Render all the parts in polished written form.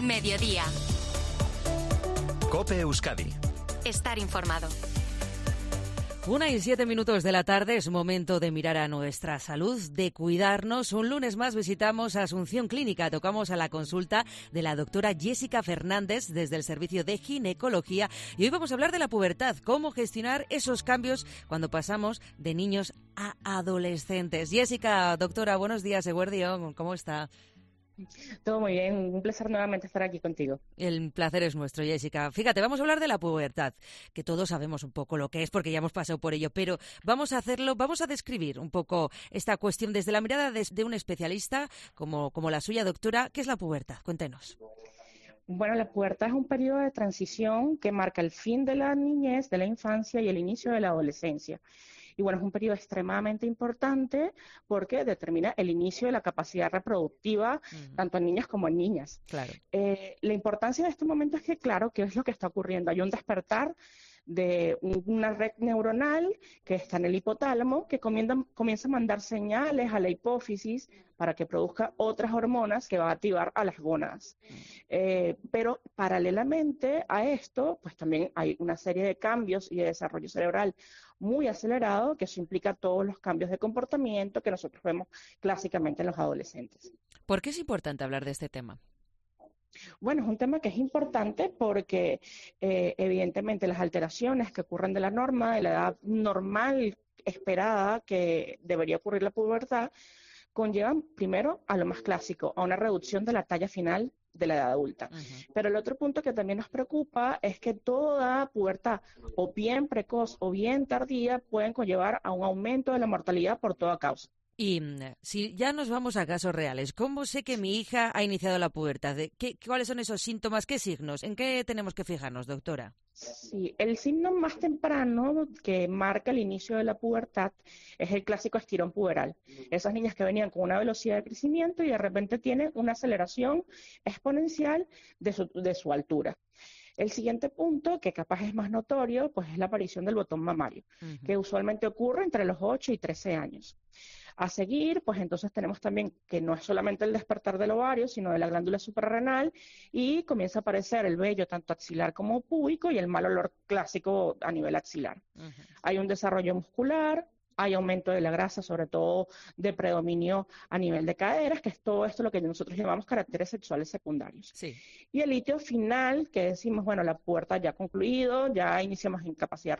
Mediodía. COPE Euskadi. Estar informado. 1:07 de la tarde, es momento de mirar a nuestra salud, de cuidarnos. Un lunes más visitamos Asunción Clínica, tocamos a la consulta de la doctora Jessica Fernández desde el Servicio de Ginecología y hoy vamos a hablar de la pubertad, cómo gestionar esos cambios cuando pasamos de niños a adolescentes. Jessica, doctora, buenos días, Eguerdión, ¿cómo está? Todo muy bien, un placer nuevamente estar aquí contigo. El placer es nuestro, Jessica. Fíjate, vamos a hablar de la pubertad, que todos sabemos un poco lo que es porque ya hemos pasado por ello, pero vamos a describir un poco esta cuestión desde la mirada de un especialista como la suya, doctora. ¿Qué es la pubertad? Cuéntenos. Bueno, la pubertad es un periodo de transición que marca el fin de la niñez, de la infancia y el inicio de la adolescencia. Y bueno, es un periodo extremadamente importante porque determina el inicio de la capacidad reproductiva, tanto en niñas como en niñas. Claro. La importancia de este momento es que, claro, ¿qué es lo que está ocurriendo? Hay un despertar de una red neuronal que está en el hipotálamo que comienza a mandar señales a la hipófisis para que produzca otras hormonas que va a activar a las gónadas. Pero paralelamente a esto, pues también hay una serie de cambios y de desarrollo cerebral muy acelerado, que eso implica todos los cambios de comportamiento que nosotros vemos clásicamente en los adolescentes. ¿Por qué es importante hablar de este tema? Bueno, es un tema que es importante porque evidentemente las alteraciones que ocurren de la norma, de la edad normal esperada que debería ocurrir la pubertad, conllevan primero a lo más clásico, a una reducción de la talla final de la edad adulta. Pero el otro punto que también nos preocupa es que toda pubertad, o bien precoz o bien tardía, pueden conllevar a un aumento de la mortalidad por toda causa. Y si ya nos vamos a casos reales, ¿cómo sé que mi hija ha iniciado la pubertad? ¿Cuáles son esos síntomas? ¿Qué signos? ¿En qué tenemos que fijarnos, doctora? Sí, el signo más temprano que marca el inicio de la pubertad es el clásico estirón puberal. Esas niñas que venían con una velocidad de crecimiento y de repente tienen una aceleración exponencial de su altura. El siguiente punto, que capaz es más notorio, pues es la aparición del botón mamario, que usualmente ocurre entre los 8 y 13 años. A seguir, pues entonces tenemos también que no es solamente el despertar del ovario, sino de la glándula suprarrenal y comienza a aparecer el vello tanto axilar como púbico y el mal olor clásico a nivel axilar. Hay un desarrollo muscular, hay aumento de la grasa, sobre todo de predominio a nivel de caderas, que es todo esto lo que nosotros llamamos caracteres sexuales secundarios. Sí. Y el litio final, que decimos, bueno, la pubertad ya ha concluido, ya iniciamos en capacidad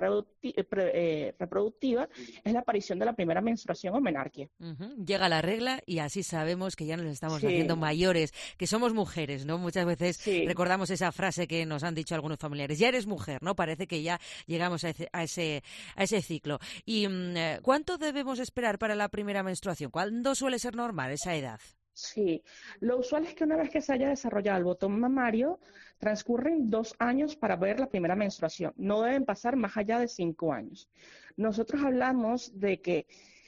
reproductiva, es la aparición de la primera menstruación o menarquia. Llega la regla y así sabemos que ya nos estamos haciendo mayores, que somos mujeres, ¿no? Muchas veces recordamos esa frase que nos han dicho algunos familiares, ya eres mujer, ¿no? Parece que ya llegamos a ese ciclo. Y ¿cuánto debemos esperar para la primera menstruación? ¿Cuándo suele ser normal esa edad? Sí, lo usual es que una vez que se haya desarrollado el botón mamario, transcurren 2 años para ver la primera menstruación. No deben pasar más allá de 5 años. Nosotros hablamos de que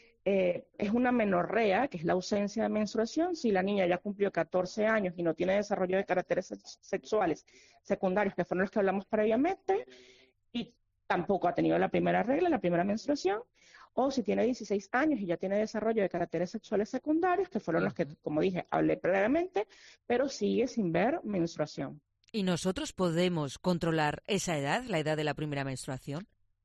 es una menorrea, que es la ausencia de menstruación, si la niña ya cumplió 14 años y no tiene desarrollo de caracteres sexuales secundarios, que fueron los que hablamos previamente, y tampoco ha tenido la primera regla, la primera menstruación, o si tiene 16 años y ya tiene desarrollo de caracteres sexuales secundarios, que fueron los que, como dije, hablé previamente, pero sigue sin ver menstruación. ¿Y nosotros podemos controlar esa edad, la edad de la primera menstruación?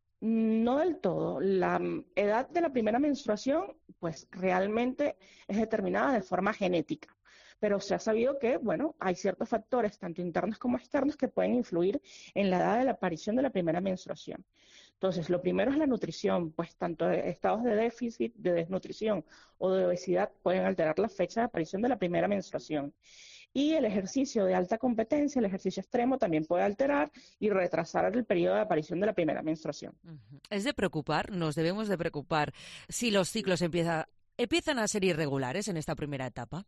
No del todo. La edad de la primera menstruación, pues realmente es determinada de forma genética. Pero se ha sabido que, bueno, hay ciertos factores, tanto internos como externos, que pueden influir en la edad de la aparición de la primera menstruación. Entonces, lo primero es la nutrición, pues tanto estados de déficit, de desnutrición o de obesidad pueden alterar la fecha de aparición de la primera menstruación. Y el ejercicio de alta competencia, el ejercicio extremo, también puede alterar y retrasar el periodo de aparición de la primera menstruación. Es de preocupar, nos debemos de preocupar si los ciclos empiezan a ser irregulares en esta primera etapa.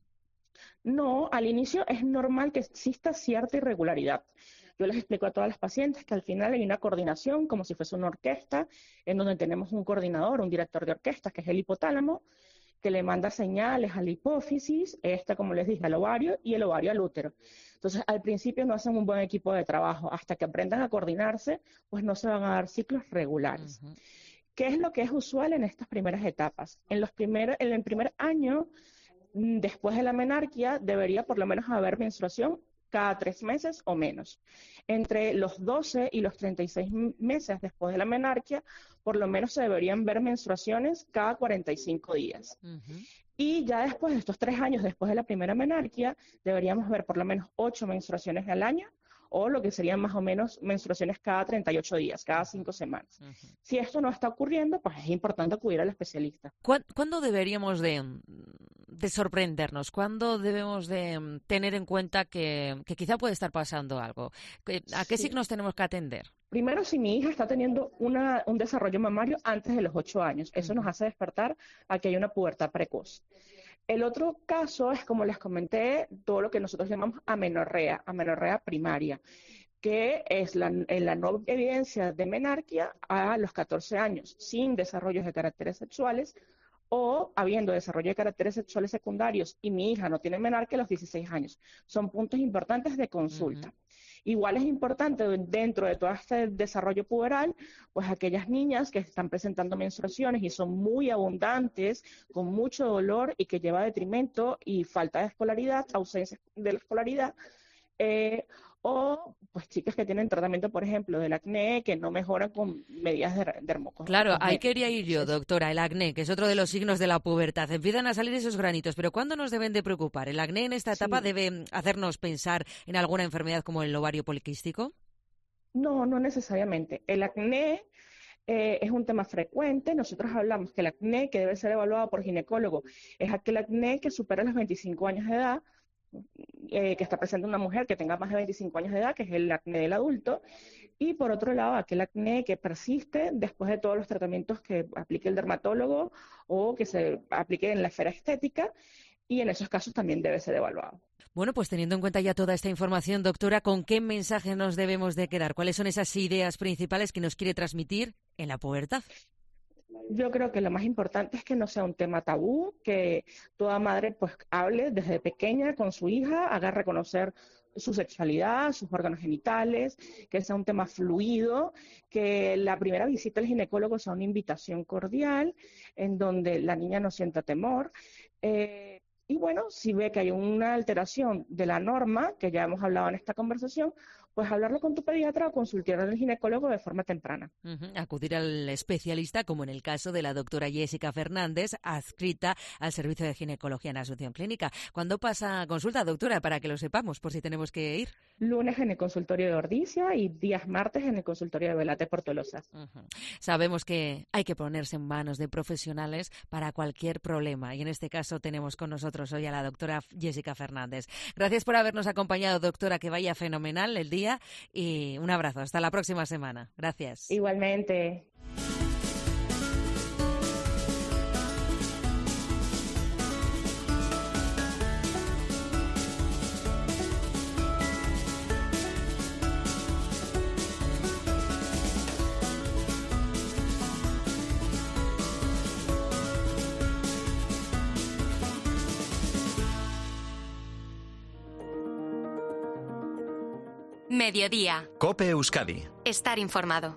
No, al inicio es normal que exista cierta irregularidad. Yo les explico a todas las pacientes que al final hay una coordinación, como si fuese una orquesta, en donde tenemos un coordinador, un director de orquesta, que es el hipotálamo, que le manda señales a la hipófisis, como les dije, al ovario y el ovario al útero. Entonces, al principio no hacen un buen equipo de trabajo. Hasta que aprendan a coordinarse, pues no se van a dar ciclos regulares. ¿Qué es lo que es usual en estas primeras etapas? En el primer año, después de la menarquia, debería por lo menos haber menstruación cada 3 meses o menos. Entre los 12 y los 36 meses después de la menarquia, por lo menos se deberían ver menstruaciones cada 45 días. Y ya después de estos 3 años después de la primera menarquia, deberíamos ver por lo menos 8 menstruaciones al año, o lo que serían más o menos menstruaciones cada 38 días, cada 5 semanas. Si esto no está ocurriendo, pues es importante acudir al especialista. ¿Cuándo deberíamos de sorprendernos? ¿Cuándo debemos de tener en cuenta que quizá puede estar pasando algo? ¿A qué signos tenemos que atender? Primero, si mi hija está teniendo un desarrollo mamario antes de los 8 años, eso nos hace despertar a que hay una pubertad precoz. El otro caso es, como les comenté, todo lo que nosotros llamamos amenorrea primaria, que es la no evidencia de menarquia a los 14 años, sin desarrollos de caracteres sexuales, o habiendo desarrollo de caracteres sexuales secundarios y mi hija no tiene menarquia a los 16 años. Son puntos importantes de consulta. Igual es importante dentro de todo este desarrollo puberal, pues aquellas niñas que están presentando menstruaciones y son muy abundantes, con mucho dolor y que lleva detrimento y falta de escolaridad, ausencia de la escolaridad, o pues chicas que tienen tratamiento, por ejemplo, del acné, que no mejoran con medidas de dermocosméticos. Claro, ahí quería ir yo, doctora, el acné, que es otro de los signos de la pubertad. Empiezan a salir esos granitos, pero ¿cuándo nos deben de preocupar? ¿El acné en esta etapa debe hacernos pensar en alguna enfermedad como el ovario poliquístico? No, no necesariamente. El acné es un tema frecuente. Nosotros hablamos que el acné que debe ser evaluado por ginecólogo es aquel acné que supera los 25 años de edad, que está presente una mujer que tenga más de 25 años de edad, que es el acné del adulto, y por otro lado, aquel acné que persiste después de todos los tratamientos que aplique el dermatólogo o que se aplique en la esfera estética, y en esos casos también debe ser evaluado. Bueno, pues teniendo en cuenta ya toda esta información, doctora, ¿con qué mensaje nos debemos de quedar? ¿Cuáles son esas ideas principales que nos quiere transmitir en la pubertad? Yo creo que lo más importante es que no sea un tema tabú, que toda madre pues hable desde pequeña con su hija, haga reconocer su sexualidad, sus órganos genitales, que sea un tema fluido, que la primera visita al ginecólogo sea una invitación cordial, en donde la niña no sienta temor. Y bueno, si ve que hay una alteración de la norma, que ya hemos hablado en esta conversación, pues hablarlo con tu pediatra o consultar al ginecólogo de forma temprana. Acudir al especialista, como en el caso de la doctora Jessica Fernández, adscrita al Servicio de Ginecología en Asunción Clínica. ¿Cuándo pasa consulta, doctora, para que lo sepamos, por si tenemos que ir? Lunes en el consultorio de Ordicia y días martes en el consultorio de Velate por Tolosa. Sabemos que hay que ponerse en manos de profesionales para cualquier problema, y en este caso tenemos con nosotros hoy a la doctora Jessica Fernández. Gracias por habernos acompañado, doctora, que vaya fenomenal el día, y un abrazo. Hasta la próxima semana. Gracias. Igualmente. Mediodía. COPE Euskadi. Estar informado.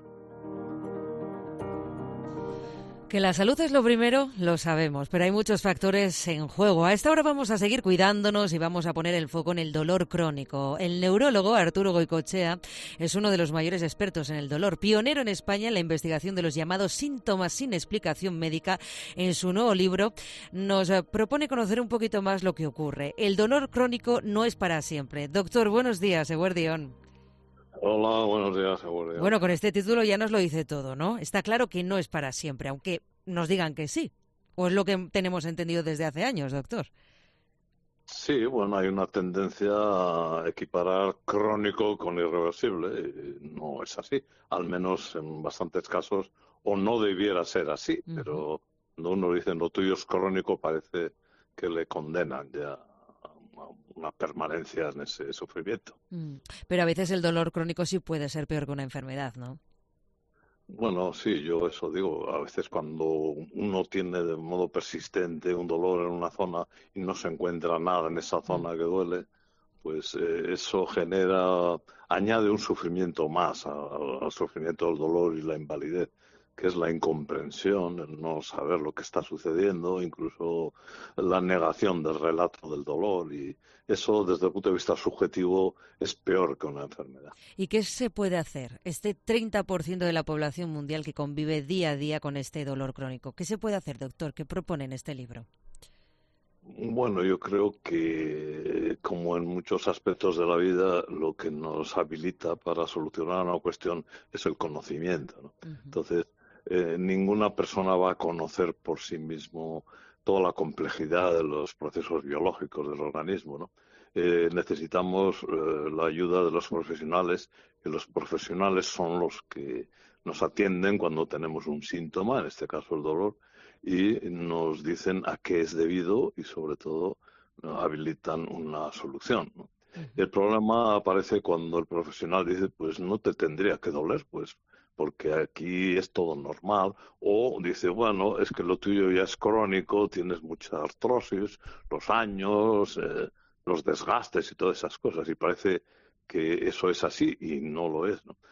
Que la salud es lo primero, lo sabemos, pero hay muchos factores en juego. A esta hora vamos a seguir cuidándonos y vamos a poner el foco en el dolor crónico. El neurólogo Arturo Goicoechea es uno de los mayores expertos en el dolor, pionero en España en la investigación de los llamados síntomas sin explicación médica. En su nuevo libro nos propone conocer un poquito más lo que ocurre. El dolor crónico no es para siempre. Doctor, buenos días, Eguerdión. Hola, buenos días, Eguerdión. Bueno, con este título ya nos lo dice todo, ¿no? Está claro que no es para siempre, aunque nos digan que sí. ¿O es lo que tenemos entendido desde hace años, doctor? Sí, bueno, hay una tendencia a equiparar crónico con irreversible. No es así, al menos en bastantes casos, o no debiera ser así, pero cuando uno dice lo tuyo es crónico parece que le condenan ya una permanencia en ese sufrimiento. Pero a veces el dolor crónico sí puede ser peor que una enfermedad, ¿no? Bueno, sí, yo eso digo. A veces cuando uno tiene de modo persistente un dolor en una zona y no se encuentra nada en esa zona que duele, pues eso añade un sufrimiento más al sufrimiento del dolor y la invalidez. que es la incomprensión, el no saber lo que está sucediendo, incluso la negación del relato del dolor, y eso desde el punto de vista subjetivo es peor que una enfermedad. ¿Y qué se puede hacer? Este 30% de la población mundial que convive día a día con este dolor crónico. ¿Qué se puede hacer, doctor? ¿Qué propone en este libro? Bueno, yo creo que, como en muchos aspectos de la vida, lo que nos habilita para solucionar una cuestión es el conocimiento, ¿no? Entonces, ninguna persona va a conocer por sí mismo toda la complejidad de los procesos biológicos del organismo, ¿no? Necesitamos la ayuda de los profesionales, y los profesionales son los que nos atienden cuando tenemos un síntoma, en este caso el dolor, y nos dicen a qué es debido y, sobre todo, habilitan una solución, ¿no? El problema aparece cuando el profesional dice, pues no te tendría que doler, pues porque aquí es todo normal, o dice, bueno, es que lo tuyo ya es crónico, tienes mucha artrosis, los años, los desgastes y todas esas cosas, y parece que eso es así y no lo es, ¿no?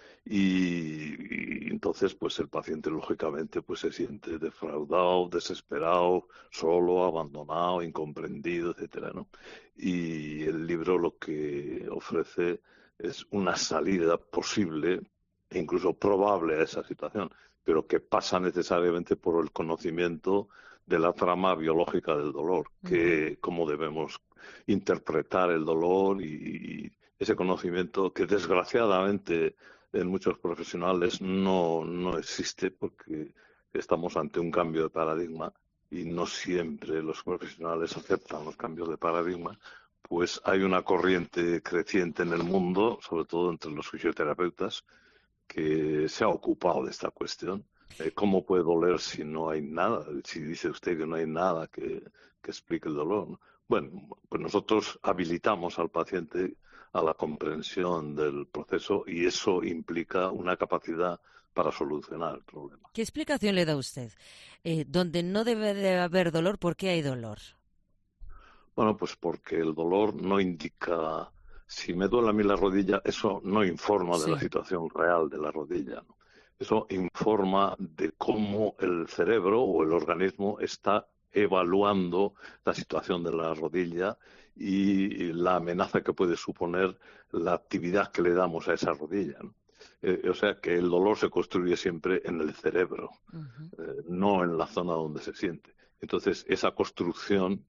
Y entonces pues el paciente lógicamente pues se siente defraudado, desesperado, solo, abandonado, incomprendido, etcétera, ¿no? Y el libro lo que ofrece es una salida posible e incluso probable a esa situación, pero que pasa necesariamente por el conocimiento de la trama biológica del dolor, que cómo debemos interpretar el dolor, y ese conocimiento que desgraciadamente en muchos profesionales no existe, porque estamos ante un cambio de paradigma y no siempre los profesionales aceptan los cambios de paradigma. Pues hay una corriente creciente en el mundo, sobre todo entre los fisioterapeutas, que se ha ocupado de esta cuestión. ¿Cómo puede doler si no hay nada? Si dice usted que no hay nada que explique el dolor, ¿no? Bueno, pues nosotros habilitamos al paciente a la comprensión del proceso, y eso implica una capacidad para solucionar el problema. ¿Qué explicación le da usted? Donde no debe de haber dolor, ¿por qué hay dolor? Bueno, pues porque el dolor no indica, si me duele a mí la rodilla, eso no informa de la situación real de la rodilla, ¿no? Eso informa de cómo el cerebro o el organismo está evaluando la situación de la rodilla y la amenaza que puede suponer la actividad que le damos a esa rodilla, ¿no? O sea que el dolor se construye siempre en el cerebro, no en la zona donde se siente. Entonces, esa construcción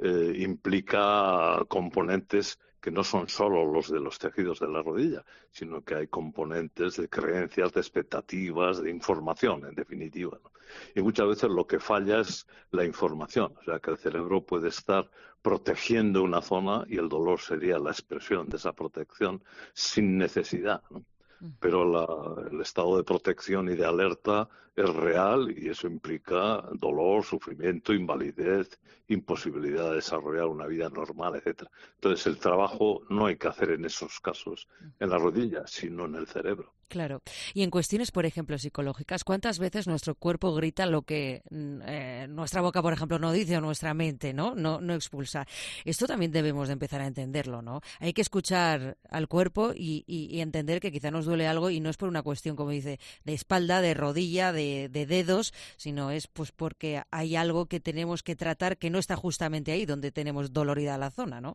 implica componentes que no son solo los de los tejidos de la rodilla, sino que hay componentes de creencias, de expectativas, de información, en definitiva, ¿no? Y muchas veces lo que falla es la información, o sea que el cerebro puede estar protegiendo una zona y el dolor sería la expresión de esa protección sin necesidad, ¿no? Pero el estado de protección y de alerta es real, y eso implica dolor, sufrimiento, invalidez, imposibilidad de desarrollar una vida normal, etcétera. Entonces, el trabajo no hay que hacer en esos casos en la rodilla, sino en el cerebro. Claro. Y en cuestiones, por ejemplo, psicológicas, ¿cuántas veces nuestro cuerpo grita lo que nuestra boca, por ejemplo, no dice, o nuestra mente no expulsa? Esto también debemos de empezar a entenderlo, ¿no? Hay que escuchar al cuerpo y entender que quizá nos duele algo, y no es por una cuestión, como dice, de espalda, de rodilla, de dedos, sino es pues porque hay algo que tenemos que tratar que no está justamente ahí donde tenemos dolorida la zona, ¿no?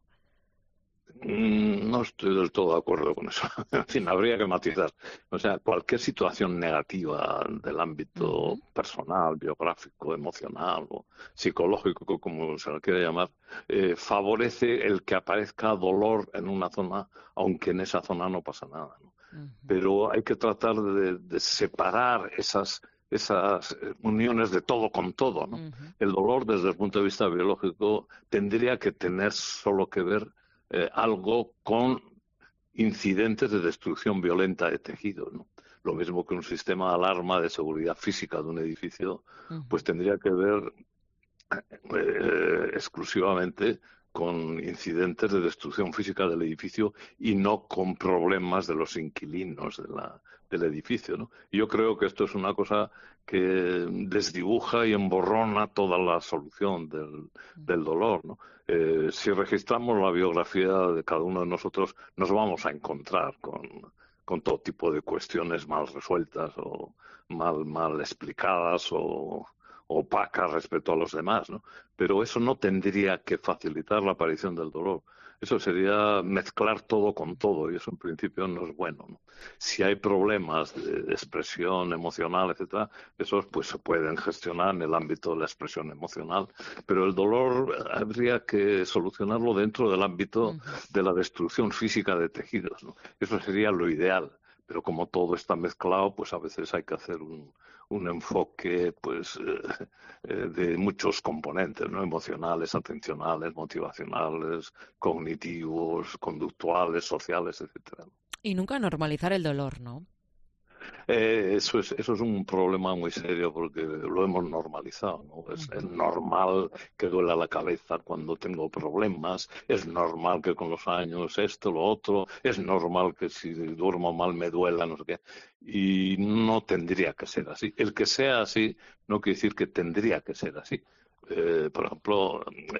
No estoy del todo de acuerdo con eso. En fin, habría que matizar. O sea, cualquier situación negativa del ámbito personal, biográfico, emocional o psicológico, como se lo quiera llamar, favorece el que aparezca dolor en una zona, aunque en esa zona no pasa nada, ¿no? Pero hay que tratar de separar esas uniones de todo con todo, ¿no? El dolor, desde el punto de vista biológico, tendría que tener solo que ver algo con incidentes de destrucción violenta de tejido, ¿no? Lo mismo que un sistema de alarma de seguridad física de un edificio, pues tendría que ver exclusivamente con incidentes de destrucción física del edificio y no con problemas de los inquilinos del edificio, ¿no? Y yo creo que esto es una cosa que desdibuja y emborrona toda la solución del dolor, ¿no? Si registramos la biografía de cada uno de nosotros, nos vamos a encontrar con todo tipo de cuestiones mal resueltas o mal explicadas o opacas respecto a los demás, ¿no? Pero eso no tendría que facilitar la aparición del dolor. Eso sería mezclar todo con todo y eso en principio no es bueno, ¿no? Si hay problemas de expresión emocional, etcétera, esos pues se pueden gestionar en el ámbito de la expresión emocional, pero el dolor habría que solucionarlo dentro del ámbito de la destrucción física de tejidos, ¿no? Eso sería lo ideal. Pero como todo está mezclado, pues a veces hay que hacer un enfoque pues de muchos componentes, ¿no? Emocionales, atencionales, motivacionales, cognitivos, conductuales, sociales, etcétera. Y nunca normalizar el dolor, ¿no? Eso es un problema muy serio porque lo hemos normalizado, ¿no? Es normal que duela la cabeza cuando tengo problemas, es normal que con los años esto, lo otro, es normal que si duermo mal me duela, no sé qué, y no tendría que ser así. El que sea así no quiere decir que tendría que ser así. Por ejemplo,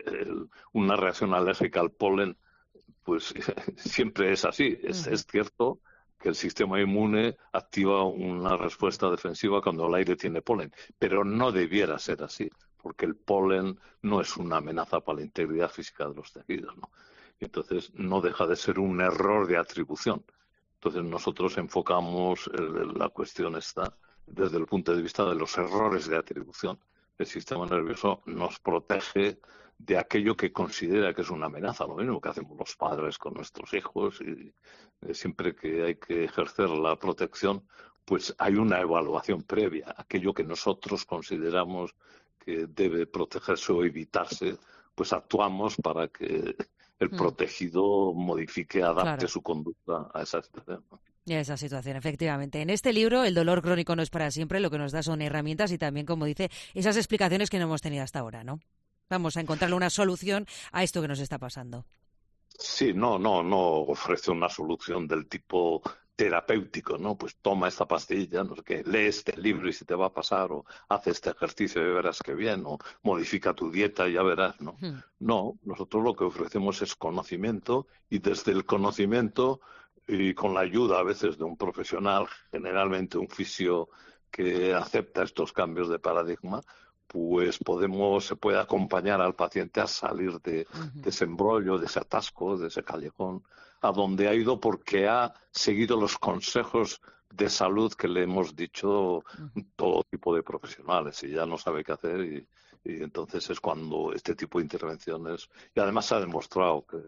una reacción alérgica al polen, pues siempre es así, es cierto que el sistema inmune activa una respuesta defensiva cuando el aire tiene polen, pero no debiera ser así, porque el polen no es una amenaza para la integridad física de los tejidos, ¿no? Entonces no deja de ser un error de atribución. Entonces nosotros enfocamos la cuestión esta desde el punto de vista de los errores de atribución. El sistema nervioso nos protege de aquello que considera que es una amenaza, lo mismo que hacemos los padres con nuestros hijos, y siempre que hay que ejercer la protección, pues hay una evaluación previa. Aquello que nosotros consideramos que debe protegerse o evitarse, pues actuamos para que el protegido modifique, adapte su conducta a esa situación, ¿no? Y a esa situación, efectivamente. En este libro, El dolor crónico no es para siempre, lo que nos da son herramientas y también, como dice, esas explicaciones que no hemos tenido hasta ahora, ¿no? Vamos a encontrarle una solución a esto que nos está pasando. Sí, no ofrece una solución del tipo terapéutico, ¿no? Pues toma esta pastilla, no sé qué, lee este libro y se te va a pasar, o haz este ejercicio y verás que bien, o modifica tu dieta y ya verás, ¿no? No, nosotros lo que ofrecemos es conocimiento y desde el conocimiento y con la ayuda a veces de un profesional, generalmente un fisio que acepta estos cambios de paradigma, pues se puede acompañar al paciente a salir de ese embrollo, de ese atasco, de ese callejón, a donde ha ido porque ha seguido los consejos de salud que le hemos dicho todo tipo de profesionales y ya no sabe qué hacer y entonces es cuando este tipo de intervenciones, y además se ha demostrado que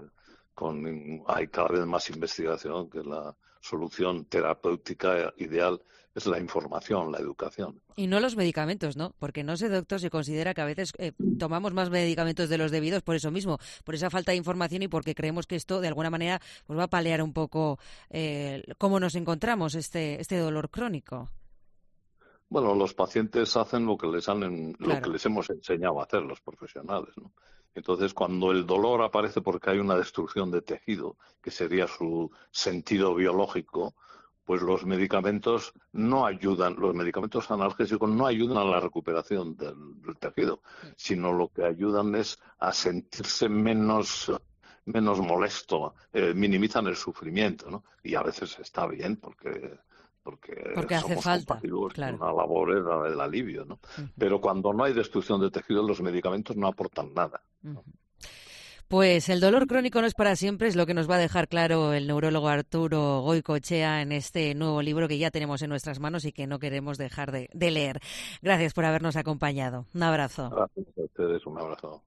hay cada vez más investigación que la solución terapéutica ideal es la información, la educación. Y no los medicamentos, ¿no? Porque no sé, doctor, se considera que a veces tomamos más medicamentos de los debidos por eso mismo, por esa falta de información y porque creemos que esto, de alguna manera, pues va a paliar un poco cómo nos encontramos este dolor crónico. Bueno, los pacientes hacen lo que les hemos enseñado a hacer los profesionales, ¿no? Entonces, cuando el dolor aparece porque hay una destrucción de tejido, que sería su sentido biológico, pues los medicamentos no ayudan, los medicamentos analgésicos no ayudan a la recuperación del tejido, sino lo que ayudan es a sentirse menos molesto, minimizan el sufrimiento, ¿no? Y a veces está bien porque hace somos falta, compatibles claro. con una labor del alivio, ¿no? Pero cuando no hay destrucción de tejido, los medicamentos no aportan nada, ¿no? Pues el dolor crónico no es para siempre, es lo que nos va a dejar claro el neurólogo Arturo Goicoechea en este nuevo libro que ya tenemos en nuestras manos y que no queremos dejar de leer. Gracias por habernos acompañado. Un abrazo. Gracias a ustedes, un abrazo.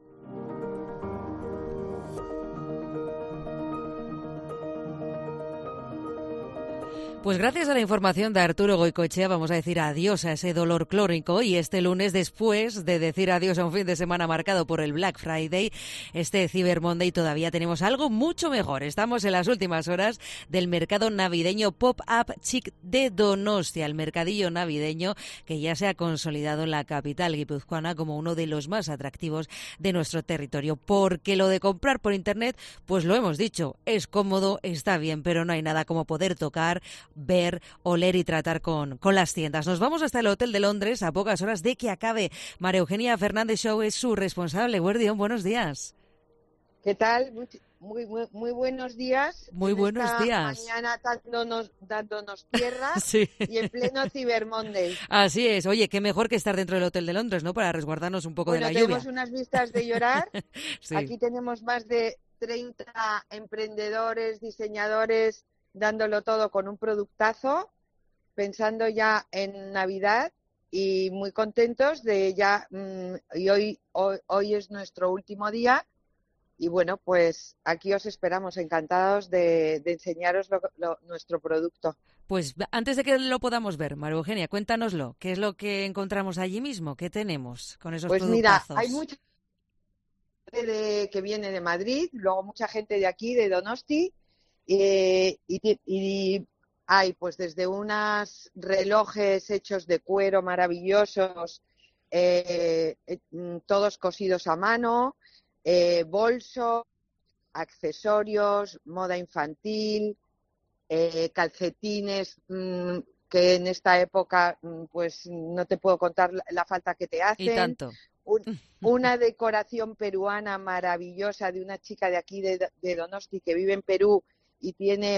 Pues gracias a la información de Arturo Goicoechea vamos a decir adiós a ese dolor crónico y este lunes, después de decir adiós a un fin de semana marcado por el Black Friday, este Cyber Monday, todavía tenemos algo mucho mejor. Estamos en las últimas horas del mercado navideño Pop-Up Chic de Donostia, el mercadillo navideño que ya se ha consolidado en la capital guipuzcoana como uno de los más atractivos de nuestro territorio, porque lo de comprar por internet, pues lo hemos dicho, es cómodo, está bien, pero no hay nada como poder tocar, ver, oler y tratar con las tiendas. Nos vamos hasta el Hotel de Londres a pocas horas de que acabe. María Eugenia Fernández Show es su responsable. Guardión, buenos días. ¿Qué tal? Muy buenos días. Muy buenos días. Mañana dándonos tierra sí. Y en pleno Cyber Monday. Así es. Oye, qué mejor que estar dentro del Hotel de Londres, ¿no? Para resguardarnos un poco de la lluvia. Tenemos unas vistas de llorar. sí. Aquí tenemos más de 30 emprendedores, diseñadores, dándolo todo con un productazo, pensando ya en Navidad y muy contentos de ya. Y hoy es nuestro último día. Y bueno, pues aquí os esperamos, encantados de enseñaros nuestro producto. Pues antes de que lo podamos ver, María Eugenia, cuéntanoslo. ¿Qué es lo que encontramos allí mismo? ¿Qué tenemos con esos productazos? Pues mira, hay mucha gente que viene de Madrid, luego mucha gente de aquí, de Donosti, y hay pues desde unos relojes hechos de cuero maravillosos, todos cosidos a mano, bolsos, accesorios, moda infantil, calcetines que en esta época pues no te puedo contar la falta que te hacen. Y tanto. Una decoración peruana maravillosa de una chica de aquí de Donosti que vive en Perú y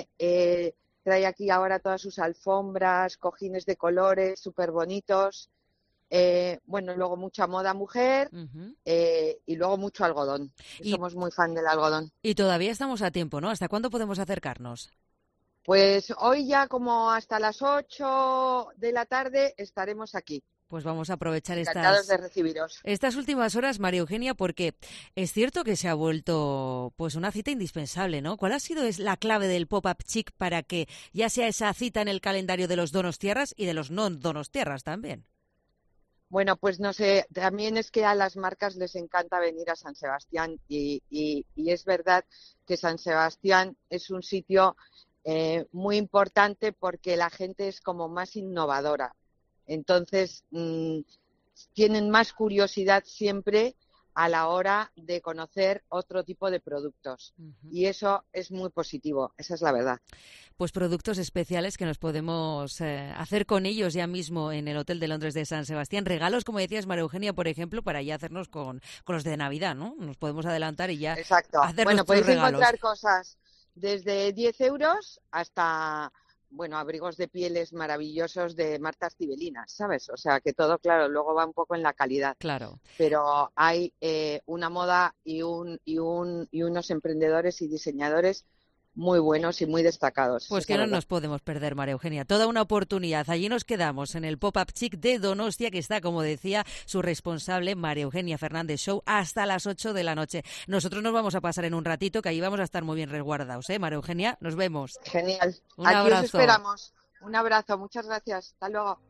trae aquí ahora todas sus alfombras, cojines de colores súper bonitos. Luego mucha moda mujer y luego mucho algodón. Somos muy fan del algodón. Y todavía estamos a tiempo, ¿no? ¿Hasta cuándo podemos acercarnos? Pues hoy ya como hasta las 8 de la tarde estaremos aquí. Pues vamos a aprovechar encantados de recibiros. Estas últimas horas, María Eugenia, porque es cierto que se ha vuelto pues una cita indispensable, ¿no? ¿Cuál ha sido la clave del Pop-Up Chic para que ya sea esa cita en el calendario de los donostiarras y de los no donostiarras también? Bueno, pues no sé, también es que a las marcas les encanta venir a San Sebastián y es verdad que San Sebastián es un sitio muy importante porque la gente es como más innovadora. Entonces, tienen más curiosidad siempre a la hora de conocer otro tipo de productos. Y eso es muy positivo, esa es la verdad. Pues productos especiales que nos podemos hacer con ellos ya mismo en el Hotel de Londres de San Sebastián. Regalos, como decías, María Eugenia, por ejemplo, para ya hacernos con los de Navidad, ¿no? Nos podemos adelantar y ya Exacto. hacer bueno, nuestros podéis regalos. Encontrar cosas desde 10 euros hasta... abrigos de pieles maravillosos de marcas cibelinas, ¿sabes? O sea, que todo, claro, luego va un poco en la calidad. Claro. Pero hay una moda y unos emprendedores y diseñadores muy buenos y muy destacados. Pues que no nos podemos perder, María Eugenia. Toda una oportunidad. Allí nos quedamos en el Pop-Up Chic de Donostia, que está, como decía, su responsable, María Eugenia Fernández Show, hasta las 8 de la noche. Nosotros nos vamos a pasar en un ratito, que ahí vamos a estar muy bien resguardados, ¿eh, María Eugenia? Nos vemos. Genial. Un Aquí abrazo. Os esperamos. Un abrazo. Muchas gracias. Hasta luego.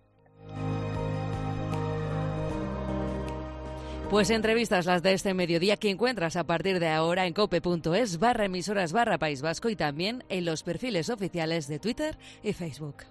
Pues entrevistas las de este mediodía que encuentras a partir de ahora en cope.es/emisoras/País Vasco y también en los perfiles oficiales de Twitter y Facebook.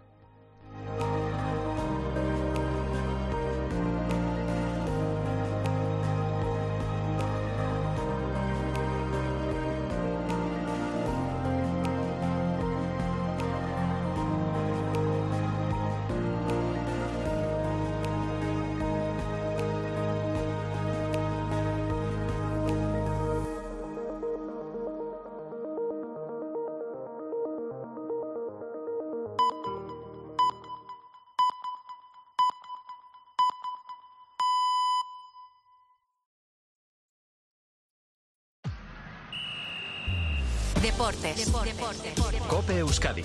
Deportes. COPE Euskadi.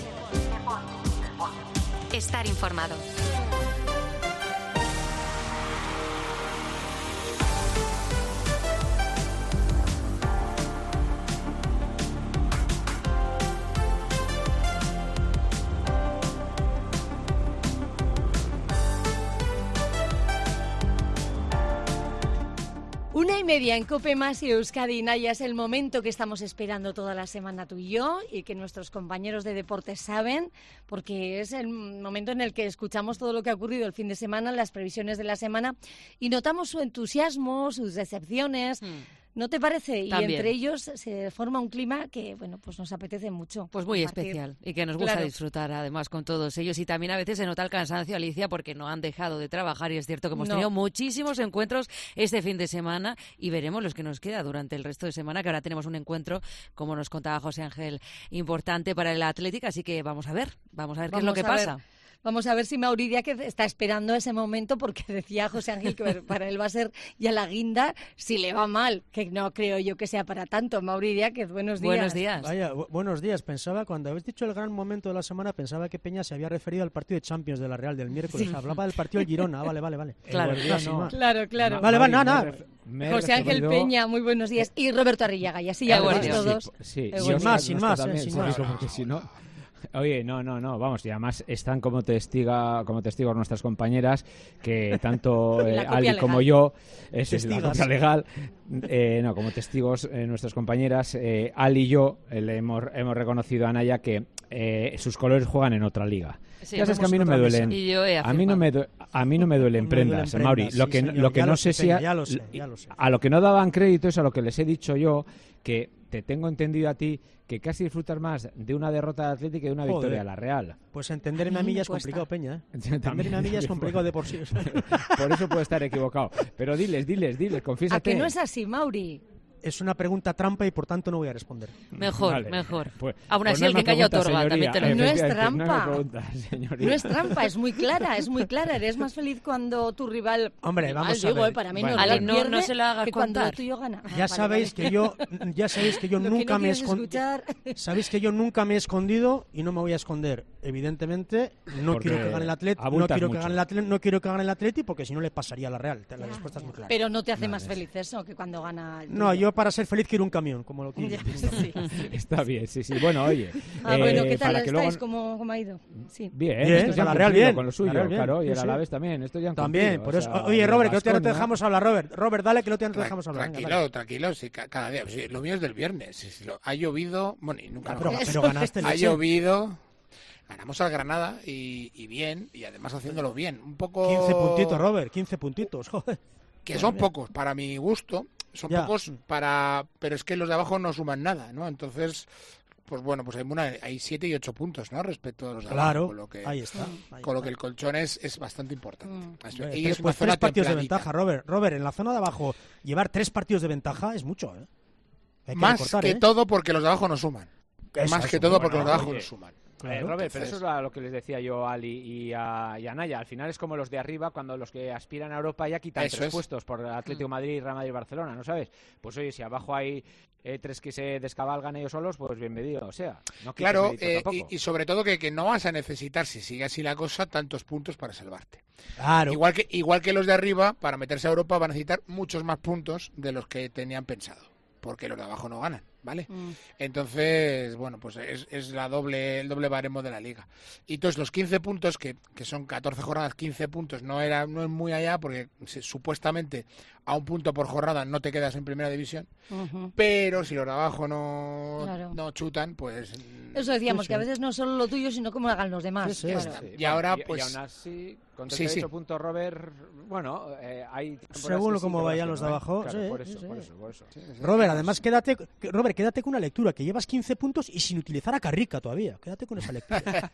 Estar informado. Una y media en COPE Más y Euskadi. Naya, es el momento que estamos esperando toda la semana tú y yo y que nuestros compañeros de deportes saben, porque es el momento en el que escuchamos todo lo que ha ocurrido el fin de semana, las previsiones de la semana y notamos su entusiasmo, sus decepciones. ¿No te parece? También. Y entre ellos se forma un clima que, bueno, pues nos apetece mucho. Pues muy compartir. especial y que nos gusta Claro. disfrutar además con todos ellos. Y también a veces se nota el cansancio, Alicia, porque no han dejado de trabajar y es cierto que hemos No. tenido muchísimos encuentros este fin de semana y veremos los que nos queda durante el resto de semana, que ahora tenemos un encuentro, como nos contaba José Ángel, importante para el Atlético, así que vamos a ver qué es lo Vamos que a ver. pasa. Vamos a ver si Mauri Díaz, que está esperando ese momento, porque decía José Ángel que para él va a ser ya la guinda si le va mal, que no creo yo que sea para tanto. Mauri Díaz, que buenos días. Buenos días. Vaya, buenos días. Pensaba, cuando habéis dicho el gran momento de la semana, pensaba que Peña se había referido al partido de Champions de la Real del miércoles. Sí. Hablaba del partido del Girona. Vale. Claro. Guardiola, Claro, claro. Vale, nada. José Ángel Peña, muy buenos días. Y Roberto Arrillaga, y así ya lo veis todos. Sí, Sin yo más, sé, sin más, también, sin sí, más. porque si no... Oye, no, vamos, y además están como testigos nuestras compañeras, que tanto La copia Ali legal. como yo, es la Testigas. copia legal, como testigos nuestras compañeras, Ali y yo le hemos reconocido a Naya que sus colores juegan en otra liga. Sí, Ya sabes que a vamos mí no en me otra duelen, Y yo he a mí no me duelen prendas, prendas, Mauri. sí, Lo que señor, lo que ya no lo sé sé, si ya lo sé. a lo que no daban crédito es a lo que les he dicho yo, que te tengo entendido a ti que casi disfrutas más de una derrota de Atlético que de una Joder. victoria de la Real. Pues entenderme a mí mí me ya es cuesta. complicado, Peña. También. Entenderme a mí ya es complicado de por sí. Por eso puedo estar equivocado. Pero diles, ¿A confiésate. que no es así, Mauri? Es una pregunta trampa y por tanto no voy a responder. Mejor. Pues Aún así, no el me que calla preguntas, otorga, también te lo digo. No es Efectivamente, trampa. No me preguntas, señoría. No es trampa, es muy clara. Eres más feliz cuando tu rival... Hombre, rival, vamos a digo, ver. para mí Bueno, no, Ale, no pierde se lo hagas que cuando contar. el tuyo gana. Ah, Ya vale, sabéis vale. que yo Lo que nunca no me quieres escuchar. Sabéis que yo nunca me he escondido y no me voy a esconder. Evidentemente, no Porque quiero que gane el Atleti, abultas mucho. no quiero que gane el Atleti porque si no le pasaría a la Real. La respuesta es muy clara. Pero no te hace más feliz eso que cuando gana el No, tuyo. yo para ser feliz quiero un camión, como lo quiero. Ya, sí. Está bien, sí. Bueno, oye. Bueno, ¿qué tal para que estáis? luego... ¿Cómo ha ido? Sí. Bien, Bien, estos ya han la Real cumplido bien, con lo la suyo, Real bien, claro, y el sí, sí. Alavés también. Estos ya han También, cumplido, por o eso. sea, Oye, Robert, que no te Baskonia. dejamos hablar, Robert, dale, que no te dejamos hablar. Venga, dale. Tranquilo, sí, cada día. Sí, lo mío es del viernes. Sí, ha llovido, bueno, y nunca Pero ganaste ha leche. llovido. Ganamos al Granada y bien, y además haciéndolo bien. Un poco... 15 puntitos, Robert, 15 puntitos, joder. Que son pocos para mi gusto, son Ya. pocos pero es que los de abajo no suman nada, ¿no? Entonces, pues bueno, pues hay 7 y 8 puntos, ¿no? Respecto a los de abajo, Claro, con lo que, ahí está. con lo que el colchón es bastante importante. Hombre, Y es una pues zona 3 partidos de templadita. ventaja, Robert. Robert, en la zona de abajo, llevar 3 partidos de ventaja es mucho, ¿eh? Hay que Más recortar, que ¿eh? todo porque los de abajo no suman. Eso, Más que eso, todo bueno, porque los de abajo oye. no suman. Claro. Robert, pero eso Entonces- es lo que les decía yo a Ali y a Naya. Al final es como los de arriba, cuando los que aspiran a Europa ya quitan Eso 3 es. puestos por Atlético de Madrid, Real Madrid y Barcelona, ¿no sabes? Pues oye, si abajo hay 3 que se descabalgan ellos solos, pues bienvenido. O sea, no quites Claro, mérito tampoco. y sobre todo que no vas a necesitar, si sigue así la cosa, tantos puntos para salvarte. Claro. Igual que los de arriba, para meterse a Europa van a necesitar muchos más puntos de los que tenían pensado, porque los de abajo no ganan, ¿vale? Entonces, bueno, pues es el doble baremo de la liga. Y entonces los 15 puntos, que son 14 jornadas, 15 puntos, no es muy allá, porque supuestamente a un punto por jornada no te quedas en primera división, pero si los de abajo Claro. no chutan, pues... Eso decíamos, Sí, que a sí. veces no solo lo tuyo, sino cómo hagan los demás. Sí, sí. Claro. está. Sí, Y ahora, y pues... aún así, con Sí, 38 sí. puntos, Robert, bueno, hay... temporadas Según que sí, cómo temporadas vayan que los no, de abajo, Claro, sí, por sí, eso, sí. por eso. Robert, además quédate con una lectura, que llevas 15 puntos y sin utilizar a Carrica todavía. Quédate con esa lectura.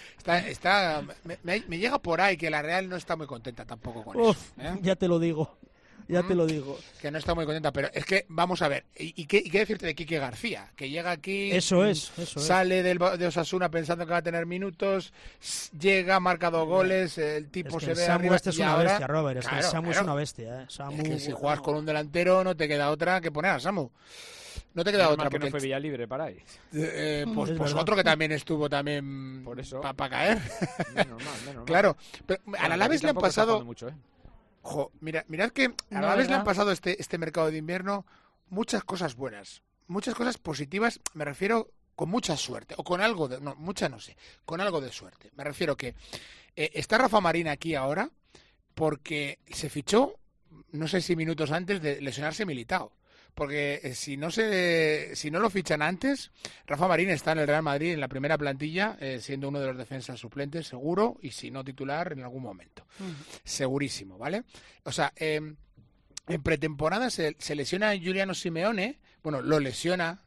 me llega por ahí que la Real no está muy contenta tampoco con Uf, eso. ¿eh? ya te lo digo. Ya te lo digo. Que no está muy contenta, pero es que, vamos a ver, ¿y qué decirte de Quique García? Que llega aquí, Eso es. sale de Osasuna pensando que va a tener minutos, llega, marca 2 goles, el Es tipo que se el ve Samu arriba este es y una ahora- bestia, Robert. Es que el Claro, Samu es claro. una bestia, ¿eh? Samu, Es que si bueno. juegas con un delantero no te queda otra que poner a Samu. No te queda Menos otra. mal que no porque fue Villalibre para ahí. pues Es verdad. otro que también estuvo también Por eso. para caer. Menos mal. Claro, pero Bueno, al Alavés aquí le han tampoco está pasado... jugando mucho, ¿eh? Mirad que al No, Alavés le han ¿verdad? pasado este mercado de invierno muchas cosas buenas, muchas cosas positivas, me refiero con mucha suerte, o con algo de... No, mucha no sé, con algo de suerte. Me refiero que está Rafa Marín aquí ahora porque se fichó, no sé si minutos antes de lesionarse Militao. Porque si no lo fichan antes, Rafa Marín está en el Real Madrid en la primera plantilla, siendo uno de los defensas suplentes, seguro, y si no titular en algún momento. Segurísimo, ¿vale? O sea, En pretemporada se lesiona Giuliano Simeone, bueno, lo lesiona